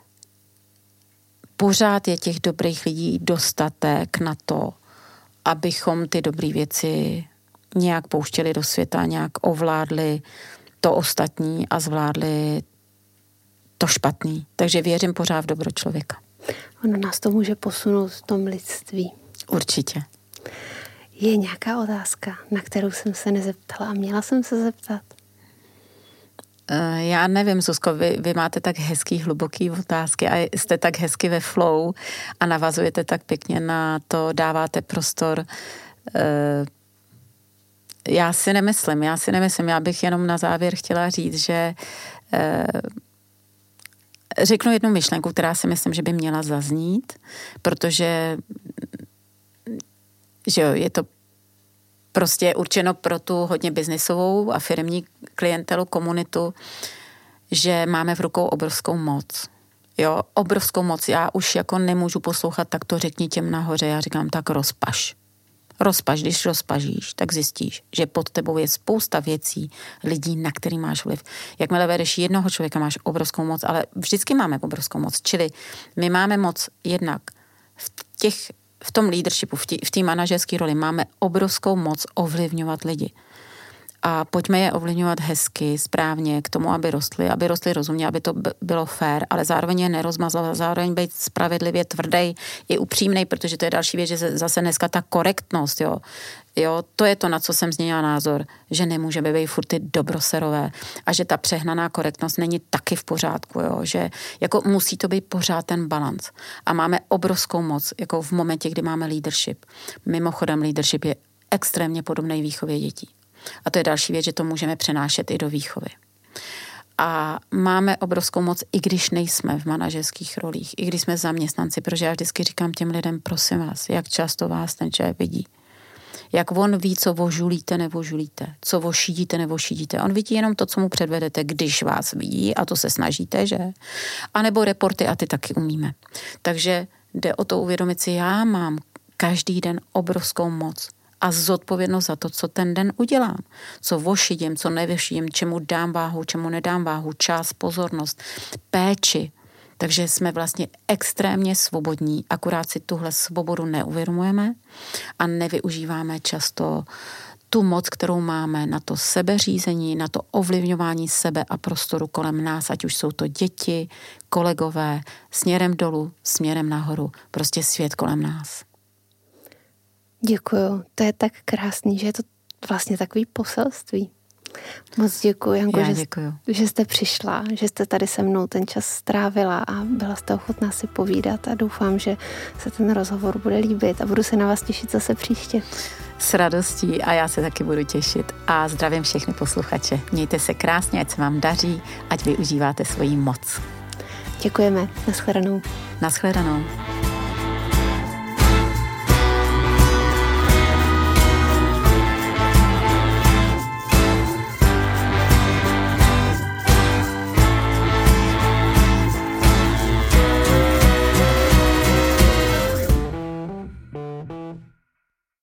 pořád je těch dobrých lidí dostatek na to, abychom ty dobré věci nějak pouštěli do světa, nějak ovládli to ostatní a zvládli to špatný. Takže věřím pořád v dobro člověka. Ono nás to může posunout v tom lidství. Určitě. Je nějaká otázka, na kterou jsem se nezeptala a měla jsem se zeptat? Já nevím, Zuzko, vy máte tak hezký, hluboký otázky a jste tak hezky ve flow a navazujete tak pěkně na to, dáváte prostor. Já si nemyslím. Já bych jenom na závěr chtěla říct, že řeknu jednu myšlenku, která si myslím, že by měla zaznít, protože že jo, je to prostě určeno pro tu hodně biznisovou a firemní klientelu, komunitu, že máme v rukou obrovskou moc. Jo, obrovskou moc. Já už jako nemůžu poslouchat, tak to řekni těm nahoře. Já říkám, tak rozpaž. Rozpaž, když rozpažíš, tak zjistíš, že pod tebou je spousta věcí, lidí, na který máš vliv. Jakmile vedeš jednoho člověka, máš obrovskou moc, ale vždycky máme obrovskou moc. Čili my máme moc jednak v tom leadershipu, v té manažerské roli máme obrovskou moc ovlivňovat lidi. A pojďme je ovlivňovat hezky, správně, k tomu, aby rostly rozumně, aby to bylo fair, ale zároveň je nerozmazlat, zároveň být spravedlivě tvrdý i upřímnej, protože to je další věc, že zase dneska ta korektnost, jo, to je to, na co jsem změnila názor, že nemůžeme být furt ty dobroserové a že ta přehnaná korektnost není taky v pořádku, jo, že jako musí to být pořád ten balans. A máme obrovskou moc, jako v momentě, kdy máme leadership. Mimochodem leadership je extrémně podobný výchově dětí. A to je další věc, že to můžeme přenášet i do výchovy. A máme obrovskou moc, i když nejsme v manažerských rolích, i když jsme zaměstnanci, protože já vždycky říkám těm lidem, prosím vás, jak často vás ten člověk vidí. Jak on ví, co vožulíte, nevožulíte, co vošidíte, nevošidíte. On vidí jenom to, co mu předvedete, když vás vidí, a to se snažíte, že? A nebo reporty, a ty taky umíme. Takže jde o to uvědomit si, já mám každý den obrovskou moc a zodpovědnost za to, co ten den udělám. Co vošidím, co nevošidím, čemu dám váhu, čemu nedám váhu, čas, pozornost, péči. Takže jsme vlastně extrémně svobodní, akorát si tuhle svobodu neuvědomujeme a nevyužíváme často tu moc, kterou máme na to sebeřízení, na to ovlivňování sebe a prostoru kolem nás, ať už jsou to děti, kolegové, směrem dolů, směrem nahoru, prostě svět kolem nás. Děkuju, to je tak krásný, že je to vlastně takový poselství. Moc děkuji, Janko, děkuju. že jste přišla, že jste tady se mnou ten čas strávila a byla jste ochotná si povídat a doufám, že se ten rozhovor bude líbit a budu se na vás těšit zase příště. S radostí a já se taky budu těšit a zdravím všechny posluchače. Mějte se krásně, ať se vám daří, ať využíváte svoji moc. Děkujeme. Naschledanou. Naschledanou.